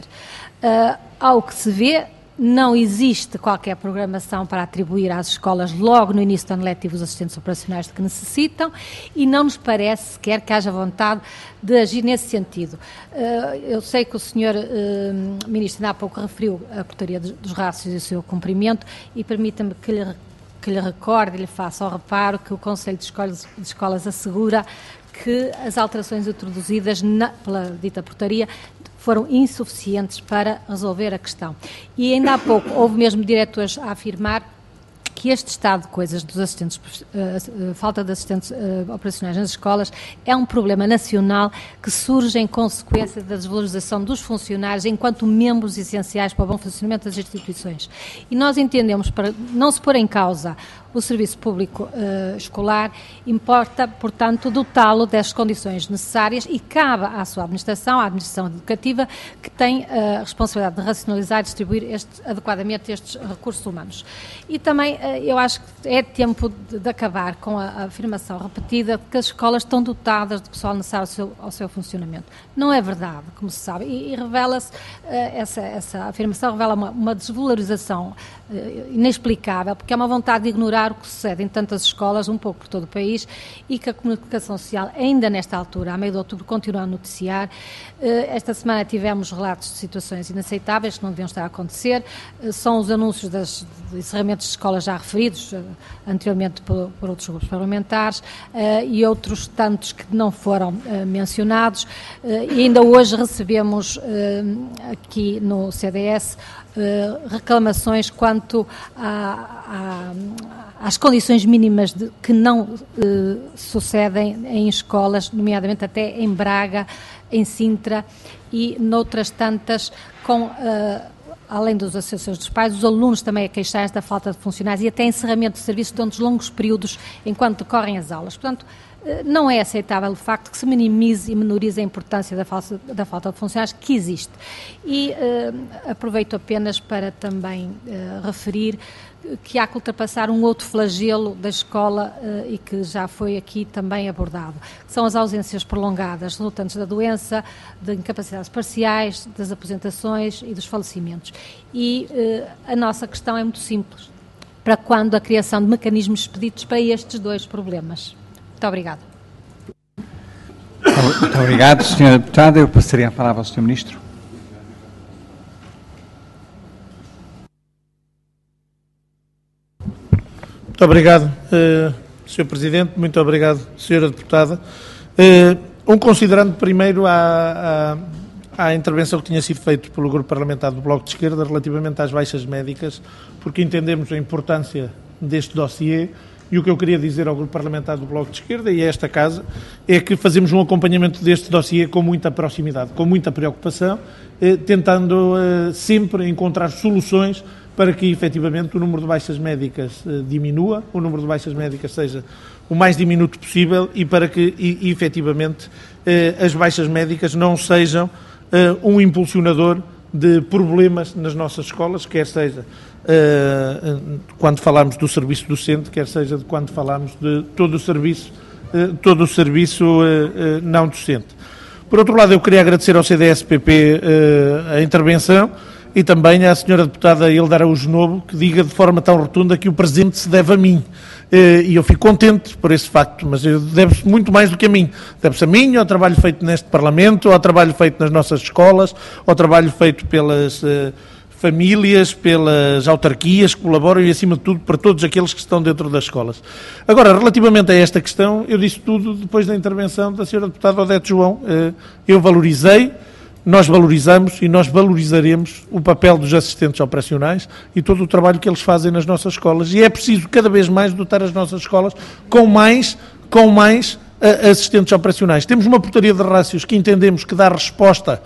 Ao que se vê, não existe qualquer programação para atribuir às escolas logo no início do ano letivo os assistentes operacionais de que necessitam e não nos parece sequer que haja vontade de agir nesse sentido. Eu sei que o Sr. Ministro ainda há pouco referiu a portaria dos rácios e o seu cumprimento e permita-me que lhe recorde e lhe faça ao reparo que o Conselho de Escolas assegura que as alterações introduzidas pela dita portaria foram insuficientes para resolver a questão. E ainda há pouco houve mesmo diretores a afirmar que este estado de coisas dos assistentes, falta de assistentes operacionais nas escolas, é um problema nacional que surge em consequência da desvalorização dos funcionários enquanto membros essenciais para o bom funcionamento das instituições. E nós entendemos, para não se pôr em causa o serviço público escolar, importa, portanto, dotá-lo das condições necessárias e cabe à sua administração, à administração educativa, que tem a responsabilidade de racionalizar e distribuir adequadamente estes recursos humanos. E também eu acho que é tempo de acabar com a afirmação repetida de que as escolas estão dotadas de pessoal necessário ao seu funcionamento. Não é verdade, como se sabe, e revela-se, essa afirmação revela uma desvalorização inexplicável, porque é uma vontade de ignorar suceder o que sucede em tantas escolas, um pouco por todo o país, e que a comunicação social, ainda nesta altura, a meio de outubro, continua a noticiar. Esta semana tivemos relatos de situações inaceitáveis que não deviam estar a acontecer. São os anúncios dos encerramentos de escolas já referidos anteriormente por outros grupos parlamentares e outros tantos que não foram mencionados. E ainda hoje recebemos aqui no CDS reclamações quanto às condições mínimas que não sucedem em escolas, nomeadamente até em Braga, em Sintra e noutras tantas, além das associações dos pais, os alunos também a queixarem-se da falta de funcionários e até encerramento de serviços durante longos períodos enquanto decorrem as aulas. Portanto, não é aceitável o facto que se minimize e menorize a importância da falta de funcionários que existe. E aproveito apenas para também referir que há que ultrapassar um outro flagelo da escola e que já foi aqui também abordado, que são as ausências prolongadas resultantes da doença, de incapacidades parciais, das aposentações e dos falecimentos. E a nossa questão é muito simples. Para quando a criação de mecanismos expeditos para estes dois problemas? Muito obrigada. Muito obrigado, Sra. Deputada. Eu passaria a palavra ao Sr. Ministro. Muito obrigado, Sr. Presidente. Muito obrigado, Sra. Deputada. Considerando primeiro à intervenção que tinha sido feita pelo Grupo Parlamentar do Bloco de Esquerda relativamente às baixas médicas, porque entendemos a importância deste dossiê. E o que eu queria dizer ao Grupo Parlamentar do Bloco de Esquerda e a esta Casa é que fazemos um acompanhamento deste dossiê com muita proximidade, com muita preocupação, tentando sempre encontrar soluções para que, efetivamente, o número de baixas médicas diminua, o número de baixas médicas seja o mais diminuto possível e para que, efetivamente, as baixas médicas não sejam um impulsionador de problemas nas nossas escolas, quer seja quando falamos do serviço docente, quer seja quando falamos de todo o serviço não docente. Por outro lado, eu queria agradecer ao CDS-PP a intervenção e também à Sra. Deputada Hilda Araújo Novo, que diga de forma tão rotunda que o presente se deve a mim. E eu fico contente por esse facto, mas deve-se muito mais do que a mim. Deve-se a mim, ao trabalho feito neste Parlamento, ao trabalho feito nas nossas escolas, ao trabalho feito pelas famílias, pelas autarquias que colaboram e, acima de tudo, para todos aqueles que estão dentro das escolas. Agora, relativamente a esta questão, eu disse tudo depois da intervenção da Sra. Deputada Odete João. Eu valorizei, nós valorizamos e nós valorizaremos o papel dos assistentes operacionais e todo o trabalho que eles fazem nas nossas escolas. E é preciso cada vez mais dotar as nossas escolas com mais assistentes operacionais. Temos uma portaria de rácios que entendemos que dá resposta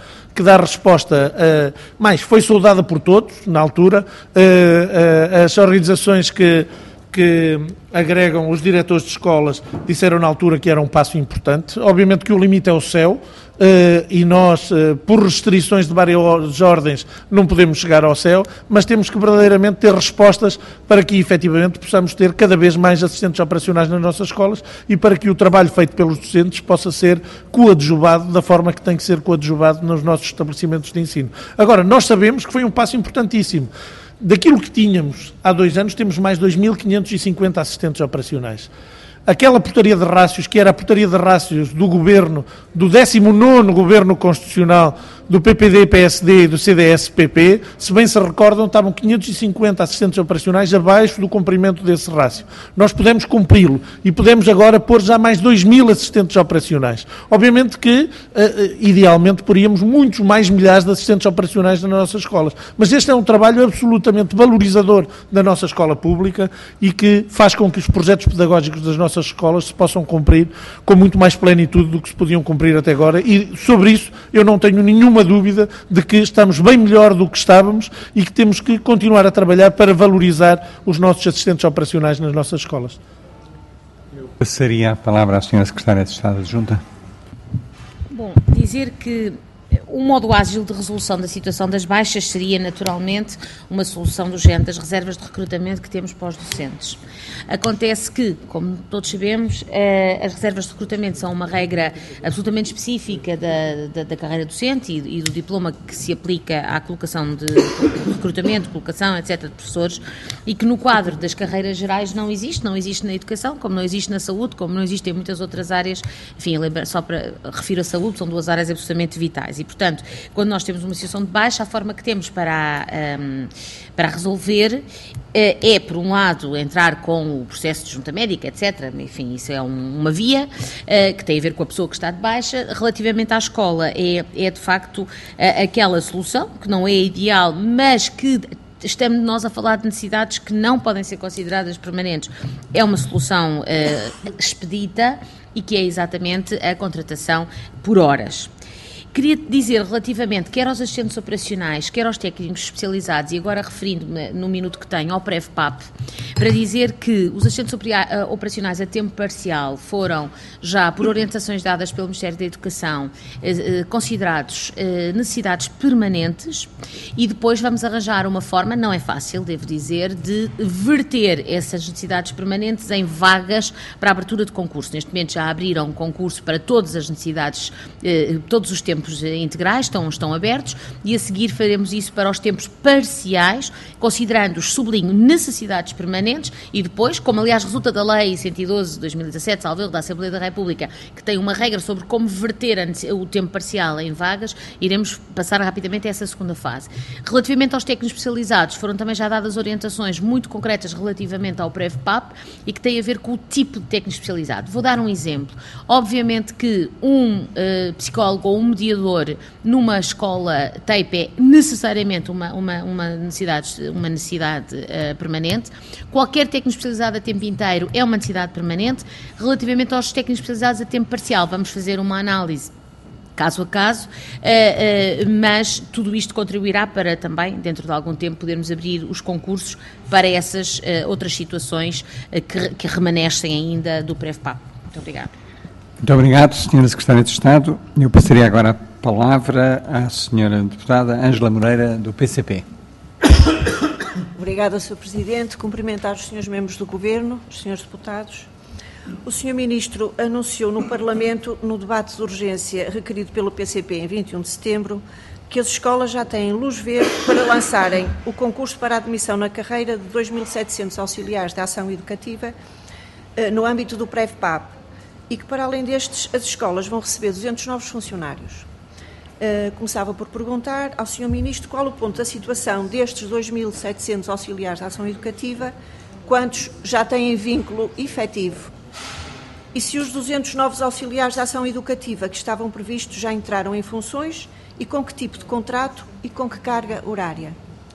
mais foi saudada por todos, na altura, as organizações que agregam os diretores de escolas disseram na altura que era um passo importante. Obviamente que o limite é o céu e nós, por restrições de várias ordens, não podemos chegar ao céu, mas temos que verdadeiramente ter respostas para que efetivamente possamos ter cada vez mais assistentes operacionais nas nossas escolas e para que o trabalho feito pelos docentes possa ser coadjuvado da forma que tem que ser coadjuvado nos nossos estabelecimentos de ensino. Agora, nós sabemos que foi um passo importantíssimo. Daquilo que tínhamos há 2 anos, temos mais 2.550 assistentes operacionais. Aquela portaria de rácios, que era a portaria de rácios do governo, do 19º governo constitucional, do PPD, PSD e do CDS-PP, se bem se recordam, estavam 550 assistentes operacionais abaixo do cumprimento desse rácio. Nós pudemos cumpri-lo e podemos agora pôr já mais 2.000 assistentes operacionais. Obviamente que, idealmente, poríamos muitos mais milhares de assistentes operacionais nas nossas escolas. Mas este é um trabalho absolutamente valorizador da nossa escola pública e que faz com que os projetos pedagógicos das nossas escolas se possam cumprir com muito mais plenitude do que se podiam cumprir até agora e sobre isso eu não tenho nenhuma dúvida de que estamos bem melhor do que estávamos e que temos que continuar a trabalhar para valorizar os nossos assistentes operacionais nas nossas escolas. Eu passaria a palavra à Sra. Secretária de Estado Adjunta. Bom, dizer que O modo ágil de resolução da situação das baixas seria, naturalmente, uma solução do género das reservas de recrutamento que temos para os docentes. Acontece que, como todos sabemos, as reservas de recrutamento são uma regra absolutamente específica da carreira docente e do diploma que se aplica à colocação de recrutamento, colocação, etc., de professores, e que no quadro das carreiras gerais não existe na educação, como não existe na saúde, como não existe em muitas outras áreas. Enfim, só para refiro a saúde, são duas áreas absolutamente vitais. E, portanto, quando nós temos uma situação de baixa, a forma que temos para resolver é, por um lado, entrar com o processo de junta médica, etc. Enfim, isso é uma via que tem a ver com a pessoa que está de baixa. Relativamente à escola, é de facto aquela solução, que não é ideal, mas que estamos nós a falar de necessidades que não podem ser consideradas permanentes. É uma solução expedita e que é exatamente a contratação por horas. Queria dizer relativamente, quer aos assistentes operacionais, quer aos técnicos especializados, e agora referindo-me no minuto que tenho ao PREV-PAP, para dizer que os assistentes operacionais a tempo parcial foram, já por orientações dadas pelo Ministério da Educação, considerados necessidades permanentes, e depois vamos arranjar uma forma, não é fácil, devo dizer, de verter essas necessidades permanentes em vagas para a abertura de concurso. Neste momento já abriram concurso para todas as necessidades, todos os tempos integrais estão abertos, e a seguir faremos isso para os tempos parciais, considerando-os, sublinho, necessidades permanentes, e depois, como aliás resulta da Lei 112/2017, salvo erro, da Assembleia da República, que tem uma regra sobre como verter o tempo parcial em vagas, iremos passar rapidamente a essa segunda fase. Relativamente aos técnicos especializados, foram também já dadas orientações muito concretas relativamente ao PREV-PAP e que têm a ver com o tipo de técnico especializado. Vou dar um exemplo. Obviamente que um psicólogo ou um mediador numa escola TEIP é necessariamente uma necessidade permanente. Qualquer técnico especializado a tempo inteiro é uma necessidade permanente. Relativamente aos técnicos especializados a tempo parcial, vamos fazer uma análise caso a caso, mas tudo isto contribuirá para também, dentro de algum tempo, podermos abrir os concursos para essas outras situações que remanescem ainda do PREV-PAP. Muito obrigada. Muito obrigado, Sra. Secretária de Estado. Eu passaria agora a palavra à Sra. Deputada Ângela Moreira, do PCP. Obrigada, Sr. Presidente. Cumprimentar os senhores membros do Governo, os senhores deputados. O Sr. Ministro anunciou no Parlamento, no debate de urgência requerido pelo PCP em 21 de setembro, que as escolas já têm luz verde para lançarem o concurso para a admissão na carreira de 2.700 auxiliares de ação educativa no âmbito do PREV-PAP e que, para além destes, as escolas vão receber 200 novos funcionários. Começava por perguntar ao Sr. Ministro qual o ponto da situação destes 2.700 auxiliares de ação educativa, quantos já têm vínculo efetivo, e se os 200 novos auxiliares de ação educativa que estavam previstos já entraram em funções e com que tipo de contrato e com que carga horária.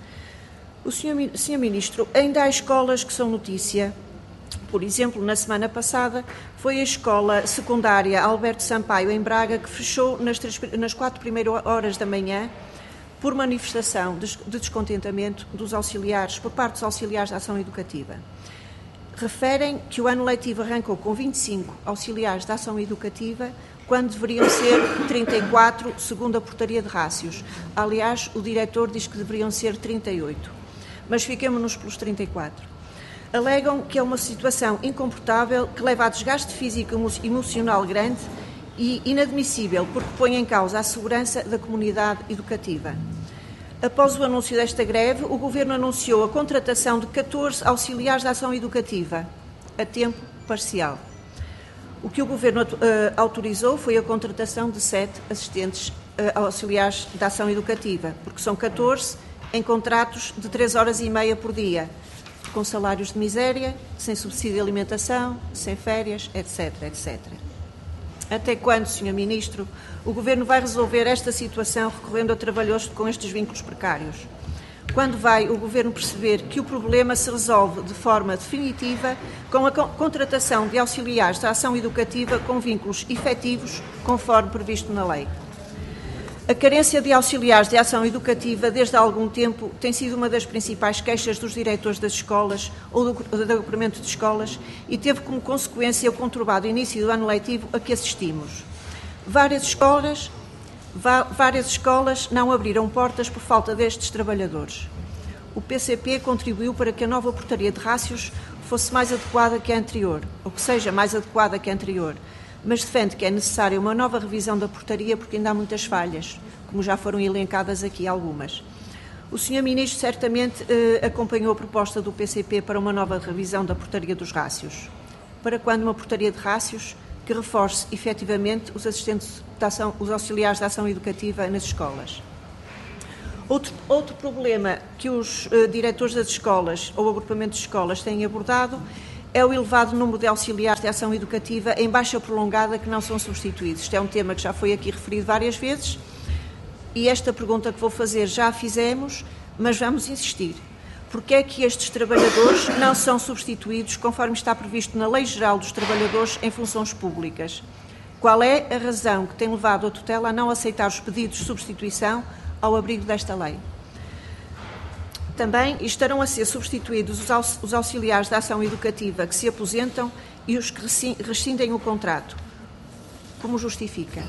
O Sr. Ministro, ainda há escolas que são notícia. Por exemplo, na semana passada foi a escola secundária Alberto Sampaio, em Braga, que fechou nas 4 primeiras horas da manhã por manifestação de descontentamento dos auxiliares, por parte dos auxiliares de ação educativa. Referem que o ano letivo arrancou com 25 auxiliares de ação educativa, quando deveriam ser 34, segundo a portaria de rácios. Aliás, o diretor diz que deveriam ser 38, mas fiquemo-nos pelos 34. Alegam que é uma situação incomportável que leva a desgaste físico e emocional grande e inadmissível, porque põe em causa a segurança da comunidade educativa. Após o anúncio desta greve, o Governo anunciou a contratação de 14 auxiliares de ação educativa, a tempo parcial. O que o Governo autorizou foi a contratação de 7 assistentes auxiliares de ação educativa, porque são 14 em contratos de 3 horas e meia por dia, com salários de miséria, sem subsídio de alimentação, sem férias, etc, etc. Até quando, Sr. Ministro, o Governo vai resolver esta situação recorrendo a trabalhadores com estes vínculos precários? Quando vai o Governo perceber que o problema se resolve de forma definitiva com a contratação de auxiliares da ação educativa com vínculos efetivos, conforme previsto na lei? A carência de auxiliares de ação educativa, desde há algum tempo, tem sido uma das principais queixas dos diretores das escolas ou do agrupamento de escolas e teve como consequência o conturbado início do ano letivo a que assistimos. Várias escolas Várias escolas não abriram portas por falta destes trabalhadores. O PCP contribuiu para que a nova portaria de rácios fosse mais adequada que a anterior, ou que seja mais adequada que a anterior, mas defende que é necessária uma nova revisão da portaria porque ainda há muitas falhas, como já foram elencadas aqui algumas. O Sr. Ministro certamente acompanhou a proposta do PCP para uma nova revisão da portaria dos rácios. Para quando uma portaria de rácios que reforce efetivamente os assistentes de ação, os auxiliares de ação educativa nas escolas. Outro problema que os diretores das escolas ou agrupamentos de escolas têm abordado é o elevado número de auxiliares de ação educativa em baixa prolongada que não são substituídos. Isto é um tema que já foi aqui referido várias vezes e esta pergunta que vou fazer já a fizemos, mas vamos insistir. Porque é que estes trabalhadores não são substituídos conforme está previsto na Lei Geral dos Trabalhadores em Funções Públicas? Qual é a razão que tem levado a tutela a não aceitar os pedidos de substituição ao abrigo desta lei? Também estarão a ser substituídos os auxiliares da ação educativa que se aposentam e os que rescindem o contrato. Como justifica?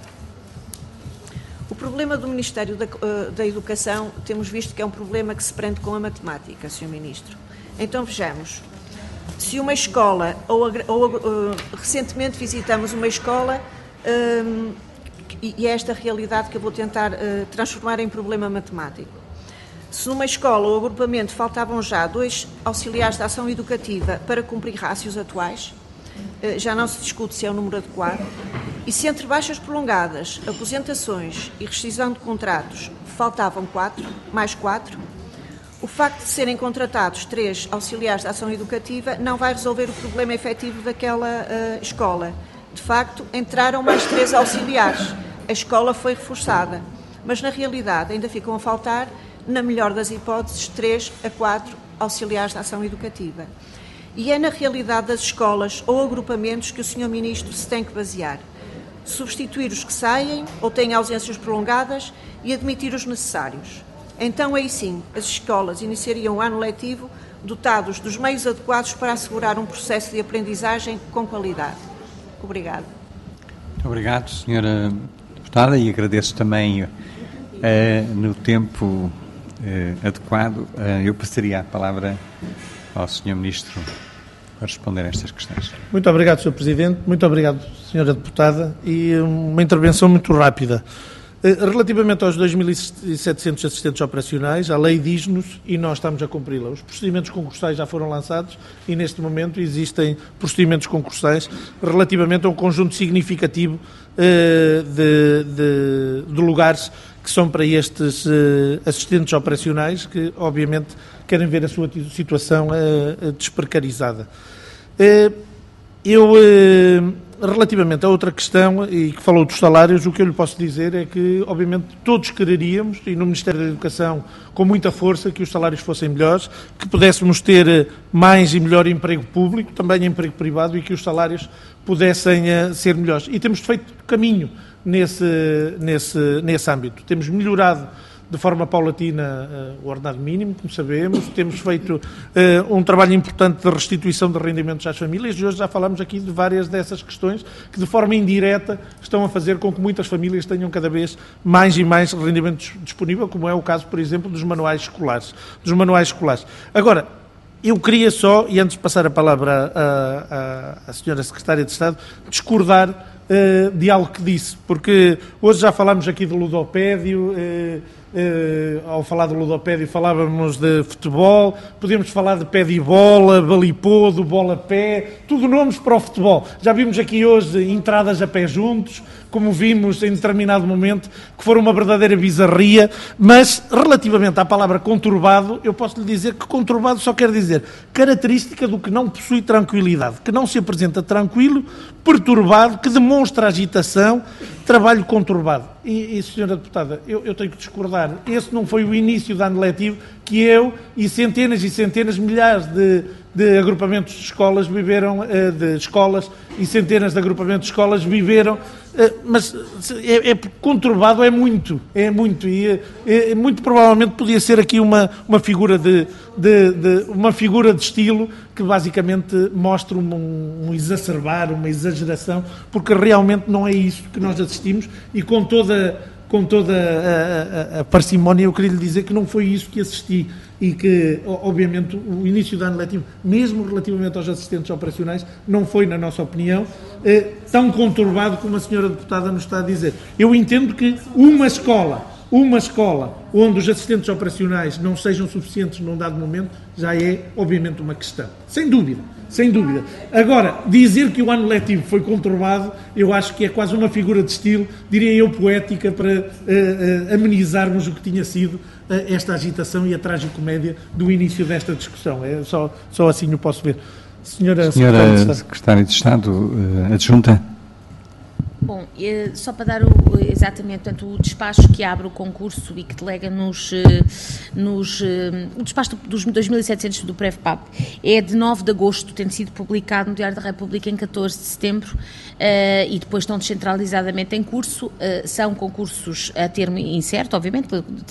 O problema do Ministério da Educação, temos visto que é um problema que se prende com a matemática, Sr. Ministro. Então vejamos, se uma escola, recentemente visitamos uma escola, e é esta realidade que eu vou tentar transformar em problema matemático. Se numa escola ou agrupamento faltavam já 2 auxiliares de ação educativa para cumprir rácios atuais, já não se discute se é o número adequado, e se entre baixas prolongadas, aposentações e rescisão de contratos faltavam 4, mais 4, o facto de serem contratados 3 auxiliares de ação educativa não vai resolver o problema efetivo daquela escola. De facto, entraram mais 3 auxiliares. A escola foi reforçada, mas na realidade ainda ficam a faltar, na melhor das hipóteses, 3 a 4 auxiliares de ação educativa. E é na realidade das escolas ou agrupamentos que o Sr. Ministro se tem que basear. Substituir os que saem ou têm ausências prolongadas e admitir os necessários. Então, aí sim, as escolas iniciariam o ano letivo dotados dos meios adequados para assegurar um processo de aprendizagem com qualidade. Obrigada. Muito obrigado, Sra. Deputada, e agradeço também no tempo adequado. Eu passaria a palavra ao Sr. Ministro para responder a estas questões. Muito obrigado, Sr. Presidente. Muito obrigado, Sra. Deputada. E uma intervenção muito rápida. Relativamente aos 2.700 assistentes operacionais, a lei diz-nos, e nós estamos a cumpri-la, os procedimentos concursais já foram lançados e neste momento existem procedimentos concursais relativamente a um conjunto significativo de lugares que são para estes assistentes operacionais que obviamente querem ver a sua situação desprecarizada. Relativamente a outra questão, e que falou dos salários, o que eu lhe posso dizer é que, obviamente, todos quereríamos, e no Ministério da Educação, com muita força, que os salários fossem melhores, que pudéssemos ter mais e melhor emprego público, também emprego privado, e que os salários pudessem ser melhores. E temos feito caminho nesse âmbito. Temos melhorado de forma paulatina o ordenado mínimo, como sabemos, temos feito um trabalho importante de restituição de rendimentos às famílias e hoje já falamos aqui de várias dessas questões que de forma indireta estão a fazer com que muitas famílias tenham cada vez mais e mais rendimentos disponível, como é o caso, por exemplo, dos manuais escolares. Agora, eu queria só, e antes de passar a palavra à Sra. Secretária de Estado, discordar de algo que disse, porque hoje já falámos aqui de ludopédio, ao falar de ludopédio falávamos de futebol, podemos falar de pé de bola, balipodo, bola-pé, tudo nomes para o futebol. Já vimos aqui hoje entradas a pé juntos, como vimos em determinado momento, que foram uma verdadeira bizarria, mas relativamente à palavra conturbado, eu posso lhe dizer que conturbado só quer dizer característica do que não possui tranquilidade, que não se apresenta tranquilo, perturbado, que demonstra agitação, trabalho conturbado. E Sra. Deputada, eu tenho que discordar. Esse não foi o início do ano letivo que eu e centenas, milhares de agrupamentos de escolas viveram, de escolas e centenas de agrupamentos de escolas viveram, mas conturbado é muito, e muito provavelmente podia ser aqui uma figura uma figura de estilo que basicamente mostra um exacerbar, uma exageração, porque realmente não é isso que nós assistimos e com toda a parcimónia, eu queria lhe dizer que não foi isso que assisti e que, obviamente, o início do ano letivo, mesmo relativamente aos assistentes operacionais, não foi, na nossa opinião, tão conturbado como a senhora deputada nos está a dizer. Eu entendo que uma escola onde os assistentes operacionais não sejam suficientes num dado momento já é, obviamente, uma questão. Sem dúvida. Agora, dizer que o ano letivo foi conturbado, eu acho que é quase uma figura de estilo, diria eu, poética, para amenizarmos o que tinha sido esta agitação e a tragicomédia do início desta discussão. É só assim eu posso ver. Senhora Secretária de Estado, adjunta. Bom, só para dar exatamente, portanto, o despacho que abre o concurso e que delega o despacho dos 2.700 do PREVPAP é de 9 de agosto, tendo sido publicado no Diário da República em 14 de setembro e depois estão descentralizadamente em curso. São concursos a termo incerto, obviamente,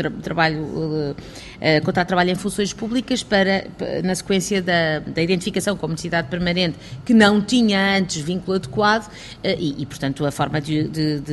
contrato de trabalho em funções públicas na sequência da identificação como necessidade permanente que não tinha antes vínculo adequado e portanto, a forma de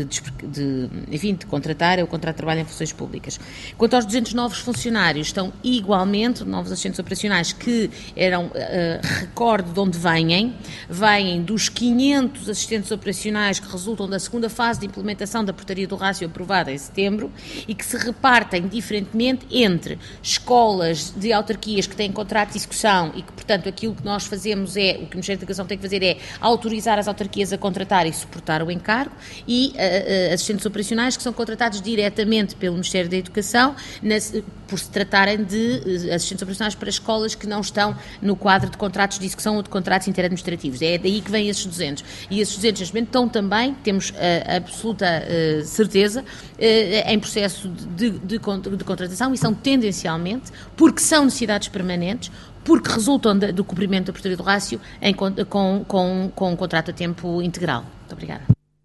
contratar é o contrato de trabalho em funções públicas. Quanto aos 200 novos funcionários, estão igualmente novos assistentes operacionais que eram, recordo de onde vêm dos 500 assistentes operacionais que resultam da segunda fase de implementação da portaria do rácio aprovada em setembro e que se repartem diferentemente entre escolas de autarquias que têm contrato de execução e que, portanto, aquilo que nós fazemos o que o Ministério da Educação tem que fazer é autorizar as autarquias a contratar e suportar o encargo, e assistentes operacionais que são contratados diretamente pelo Ministério da Educação por se tratarem de assistentes operacionais para escolas que não estão no quadro de contratos de execução ou de contratos interadministrativos. É daí que vêm esses 200. E esses 200, neste momento, estão também, temos absoluta certeza, em processo de contratação e são tendencialmente, porque são necessidades permanentes, porque resultam do cumprimento da portaria do rácio com um contrato a tempo integral. Muito obrigada.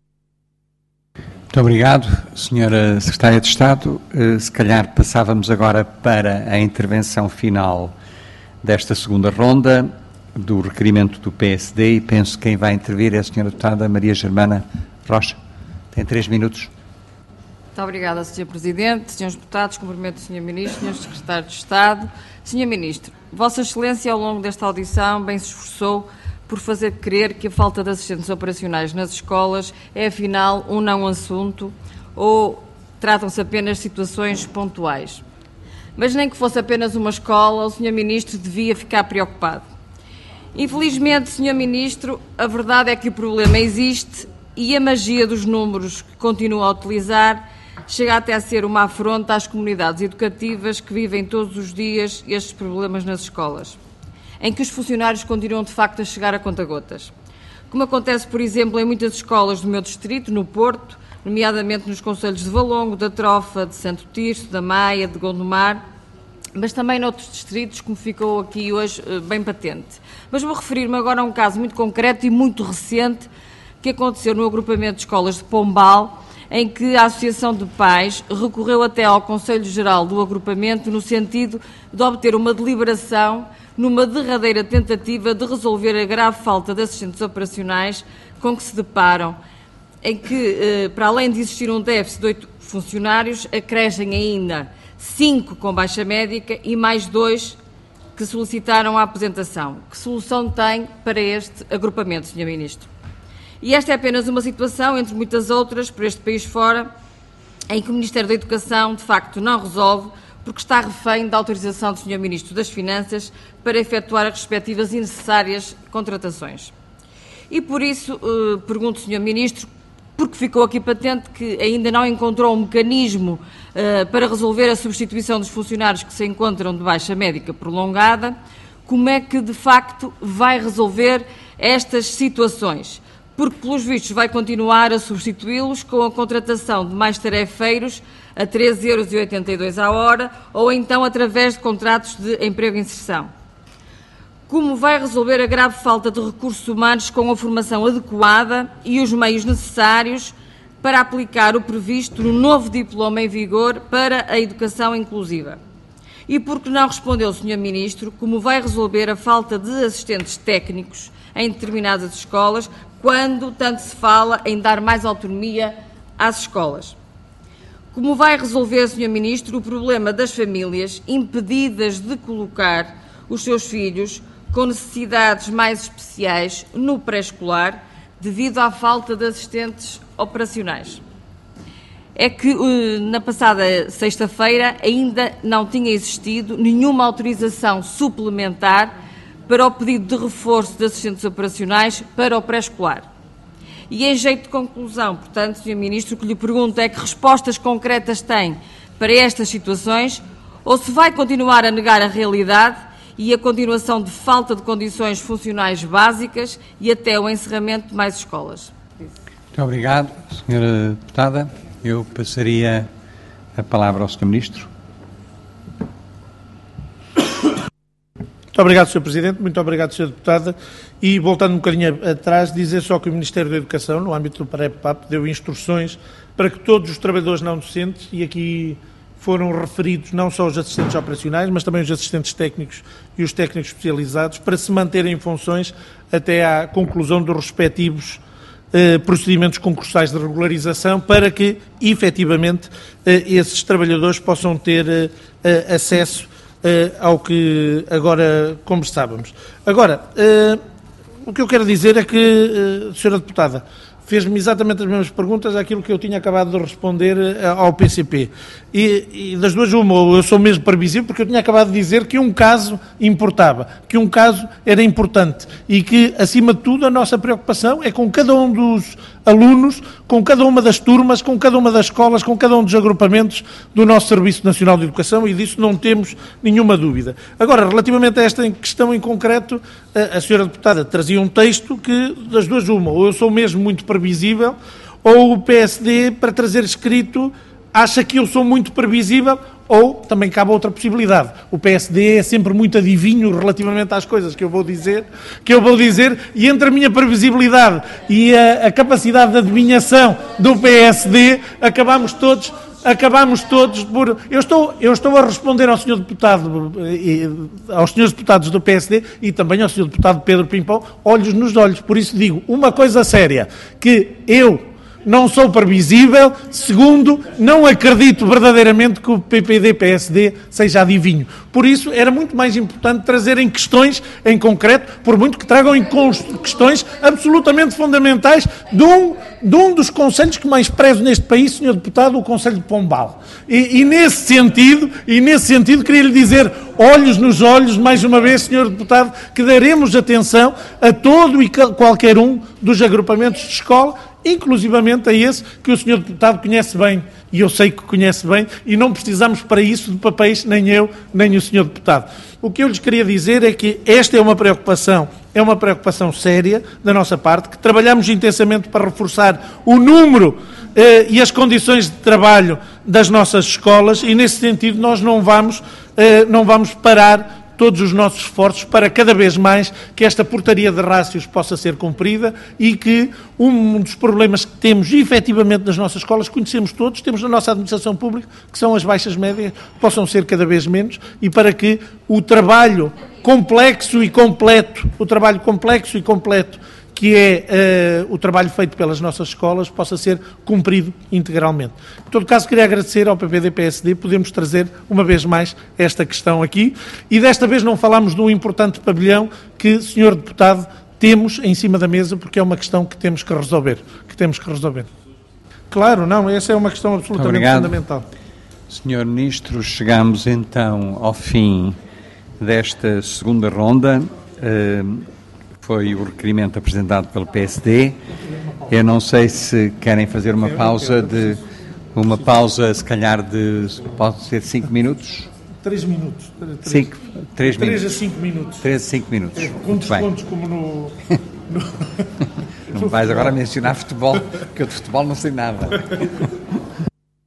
Muito obrigado, Senhora Secretária de Estado. Se calhar passávamos agora para a intervenção final desta segunda ronda do requerimento do PSD e penso que quem vai intervir é a Senhora Deputada Maria Germana Rocha. Tem 3 minutos. Muito obrigada, Sr. Presidente, Srs. Deputados, cumprimento o Sr. Ministro, Sr. Secretário de Estado. Sr. Ministro, Vossa Excelência, ao longo desta audição, bem se esforçou por fazer crer que a falta de assistentes operacionais nas escolas é, afinal, um não assunto ou tratam-se apenas de situações pontuais. Mas nem que fosse apenas uma escola, o Sr. Ministro devia ficar preocupado. Infelizmente, Sr. Ministro, a verdade é que o problema existe e a magia dos números que continua a utilizar chega até a ser uma afronta às comunidades educativas que vivem todos os dias estes problemas nas escolas, em que os funcionários continuam de facto a chegar a conta-gotas. Como acontece, por exemplo, em muitas escolas do meu distrito, no Porto, nomeadamente nos concelhos de Valongo, da Trofa, de Santo Tirso, da Maia, de Gondomar, mas também noutros distritos, como ficou aqui hoje bem patente. Mas vou referir-me agora a um caso muito concreto e muito recente que aconteceu no agrupamento de escolas de Pombal, em que a Associação de Pais recorreu até ao Conselho Geral do agrupamento no sentido de obter uma deliberação numa derradeira tentativa de resolver a grave falta de assistentes operacionais com que se deparam, em que, para além de existir um déficit de 8 funcionários, acrescem ainda 5 com baixa médica e mais 2 que solicitaram a aposentação. Que solução tem para este agrupamento, Sr. Ministro? E esta é apenas uma situação, entre muitas outras, por este país fora, em que o Ministério da Educação, de facto, não resolve, porque está refém da autorização do Sr. Ministro das Finanças para efetuar as respectivas e necessárias contratações. E por isso, pergunto, Sr. Ministro, porque ficou aqui patente que ainda não encontrou um mecanismo para resolver a substituição dos funcionários que se encontram de baixa médica prolongada, como é que, de facto, vai resolver estas situações? Porque, pelos vistos, vai continuar a substituí-los com a contratação de mais tarefeiros a 13,82 € a hora ou então através de contratos de emprego e inserção. Como vai resolver a grave falta de recursos humanos com a formação adequada e os meios necessários para aplicar o previsto no novo diploma em vigor para a educação inclusiva? E por que não respondeu, Sr. Ministro, como vai resolver a falta de assistentes técnicos em determinadas escolas, quando tanto se fala em dar mais autonomia às escolas? Como vai resolver, Sr. Ministro, o problema das famílias impedidas de colocar os seus filhos com necessidades mais especiais no pré-escolar devido à falta de assistentes operacionais? É que na passada sexta-feira ainda não tinha existido nenhuma autorização suplementar para o pedido de reforço de assistentes operacionais para o pré-escolar. E em jeito de conclusão, portanto, Sr. Ministro, o que lhe pergunto é que respostas concretas tem para estas situações ou se vai continuar a negar a realidade e a continuação de falta de condições funcionais básicas e até o encerramento de mais escolas. Muito obrigado, Sra. Deputada. Eu passaria a palavra ao Sr. Ministro. Muito obrigado, Sr. Presidente, muito obrigado, Sra. Deputada. E, voltando um bocadinho atrás, dizer só que o Ministério da Educação, no âmbito do PAREP-PAP, deu instruções para que todos os trabalhadores não docentes, e aqui foram referidos não só os assistentes operacionais, mas também os assistentes técnicos e os técnicos especializados, para se manterem em funções até à conclusão dos respectivos procedimentos concursais de regularização, para que, efetivamente, esses trabalhadores possam ter acesso ao que agora conversávamos. Agora, o que eu quero dizer é que, Sra. Deputada, fez-me exatamente as mesmas perguntas àquilo que eu tinha acabado de responder ao PCP. E das duas, uma, eu sou mesmo previsível, porque eu tinha acabado de dizer que um caso importava, que um caso era importante e que, acima de tudo, a nossa preocupação é com cada um dos alunos, com cada uma das turmas, com cada uma das escolas, com cada um dos agrupamentos do nosso Serviço Nacional de Educação, e disso não temos nenhuma dúvida. Agora, relativamente a esta questão em concreto, a Sra. Deputada trazia um texto que, das duas, uma, ou eu sou mesmo muito previsível, ou o PSD, para trazer escrito, acha que eu sou muito previsível, ou também cabe outra possibilidade. O PSD é sempre muito adivinho relativamente às coisas que eu vou dizer, e entre a minha previsibilidade e a capacidade de adivinhação do PSD, acabamos todos por... Eu estou a responder ao Sr. Deputado, aos Srs. Deputados do PSD e também ao Sr. Deputado Pedro Pimpão, olhos nos olhos. Por isso digo uma coisa séria, que eu não sou previsível. Segundo, não acredito verdadeiramente que o PPD-PSD seja adivinho. Por isso, era muito mais importante trazerem questões em concreto, por muito que tragam questões absolutamente fundamentais de um dos conselhos que mais prezo neste país, Sr. Deputado, o Conselho de Pombal. E nesse sentido, queria-lhe dizer, olhos nos olhos, mais uma vez, Sr. Deputado, que daremos atenção a todo e qualquer um dos agrupamentos de escola, inclusivamente a esse que o Sr. Deputado conhece bem, e eu sei que conhece bem, e não precisamos para isso de papéis, nem eu, nem o Sr. Deputado. O que eu lhes queria dizer é que esta é uma preocupação séria da nossa parte, que trabalhamos intensamente para reforçar o número e as condições de trabalho das nossas escolas, e nesse sentido nós não vamos parar todos os nossos esforços para cada vez mais que esta portaria de rácios possa ser cumprida, e que um dos problemas que temos efetivamente nas nossas escolas, conhecemos todos, temos na nossa administração pública, que são as baixas médias, possam ser cada vez menos, e para que o trabalho complexo e completo que é o trabalho feito pelas nossas escolas, possa ser cumprido integralmente. Em todo caso, queria agradecer ao PPD-PSD, podemos trazer uma vez mais esta questão aqui, e desta vez não falámos de um importante pavilhão que, Sr. Deputado, temos em cima da mesa, porque é uma questão que temos que resolver. Claro, não, essa é uma questão absolutamente fundamental. Sr. Ministro, chegamos então ao fim desta segunda ronda. Foi o requerimento apresentado pelo PSD. Eu não sei se querem fazer uma pausa, se calhar pode ser 5 minutos? 3 minutos. 3 a 5 minutos. 3 a 5 minutos. Com descontos como no... Não vais agora mencionar futebol, porque eu de futebol não sei nada.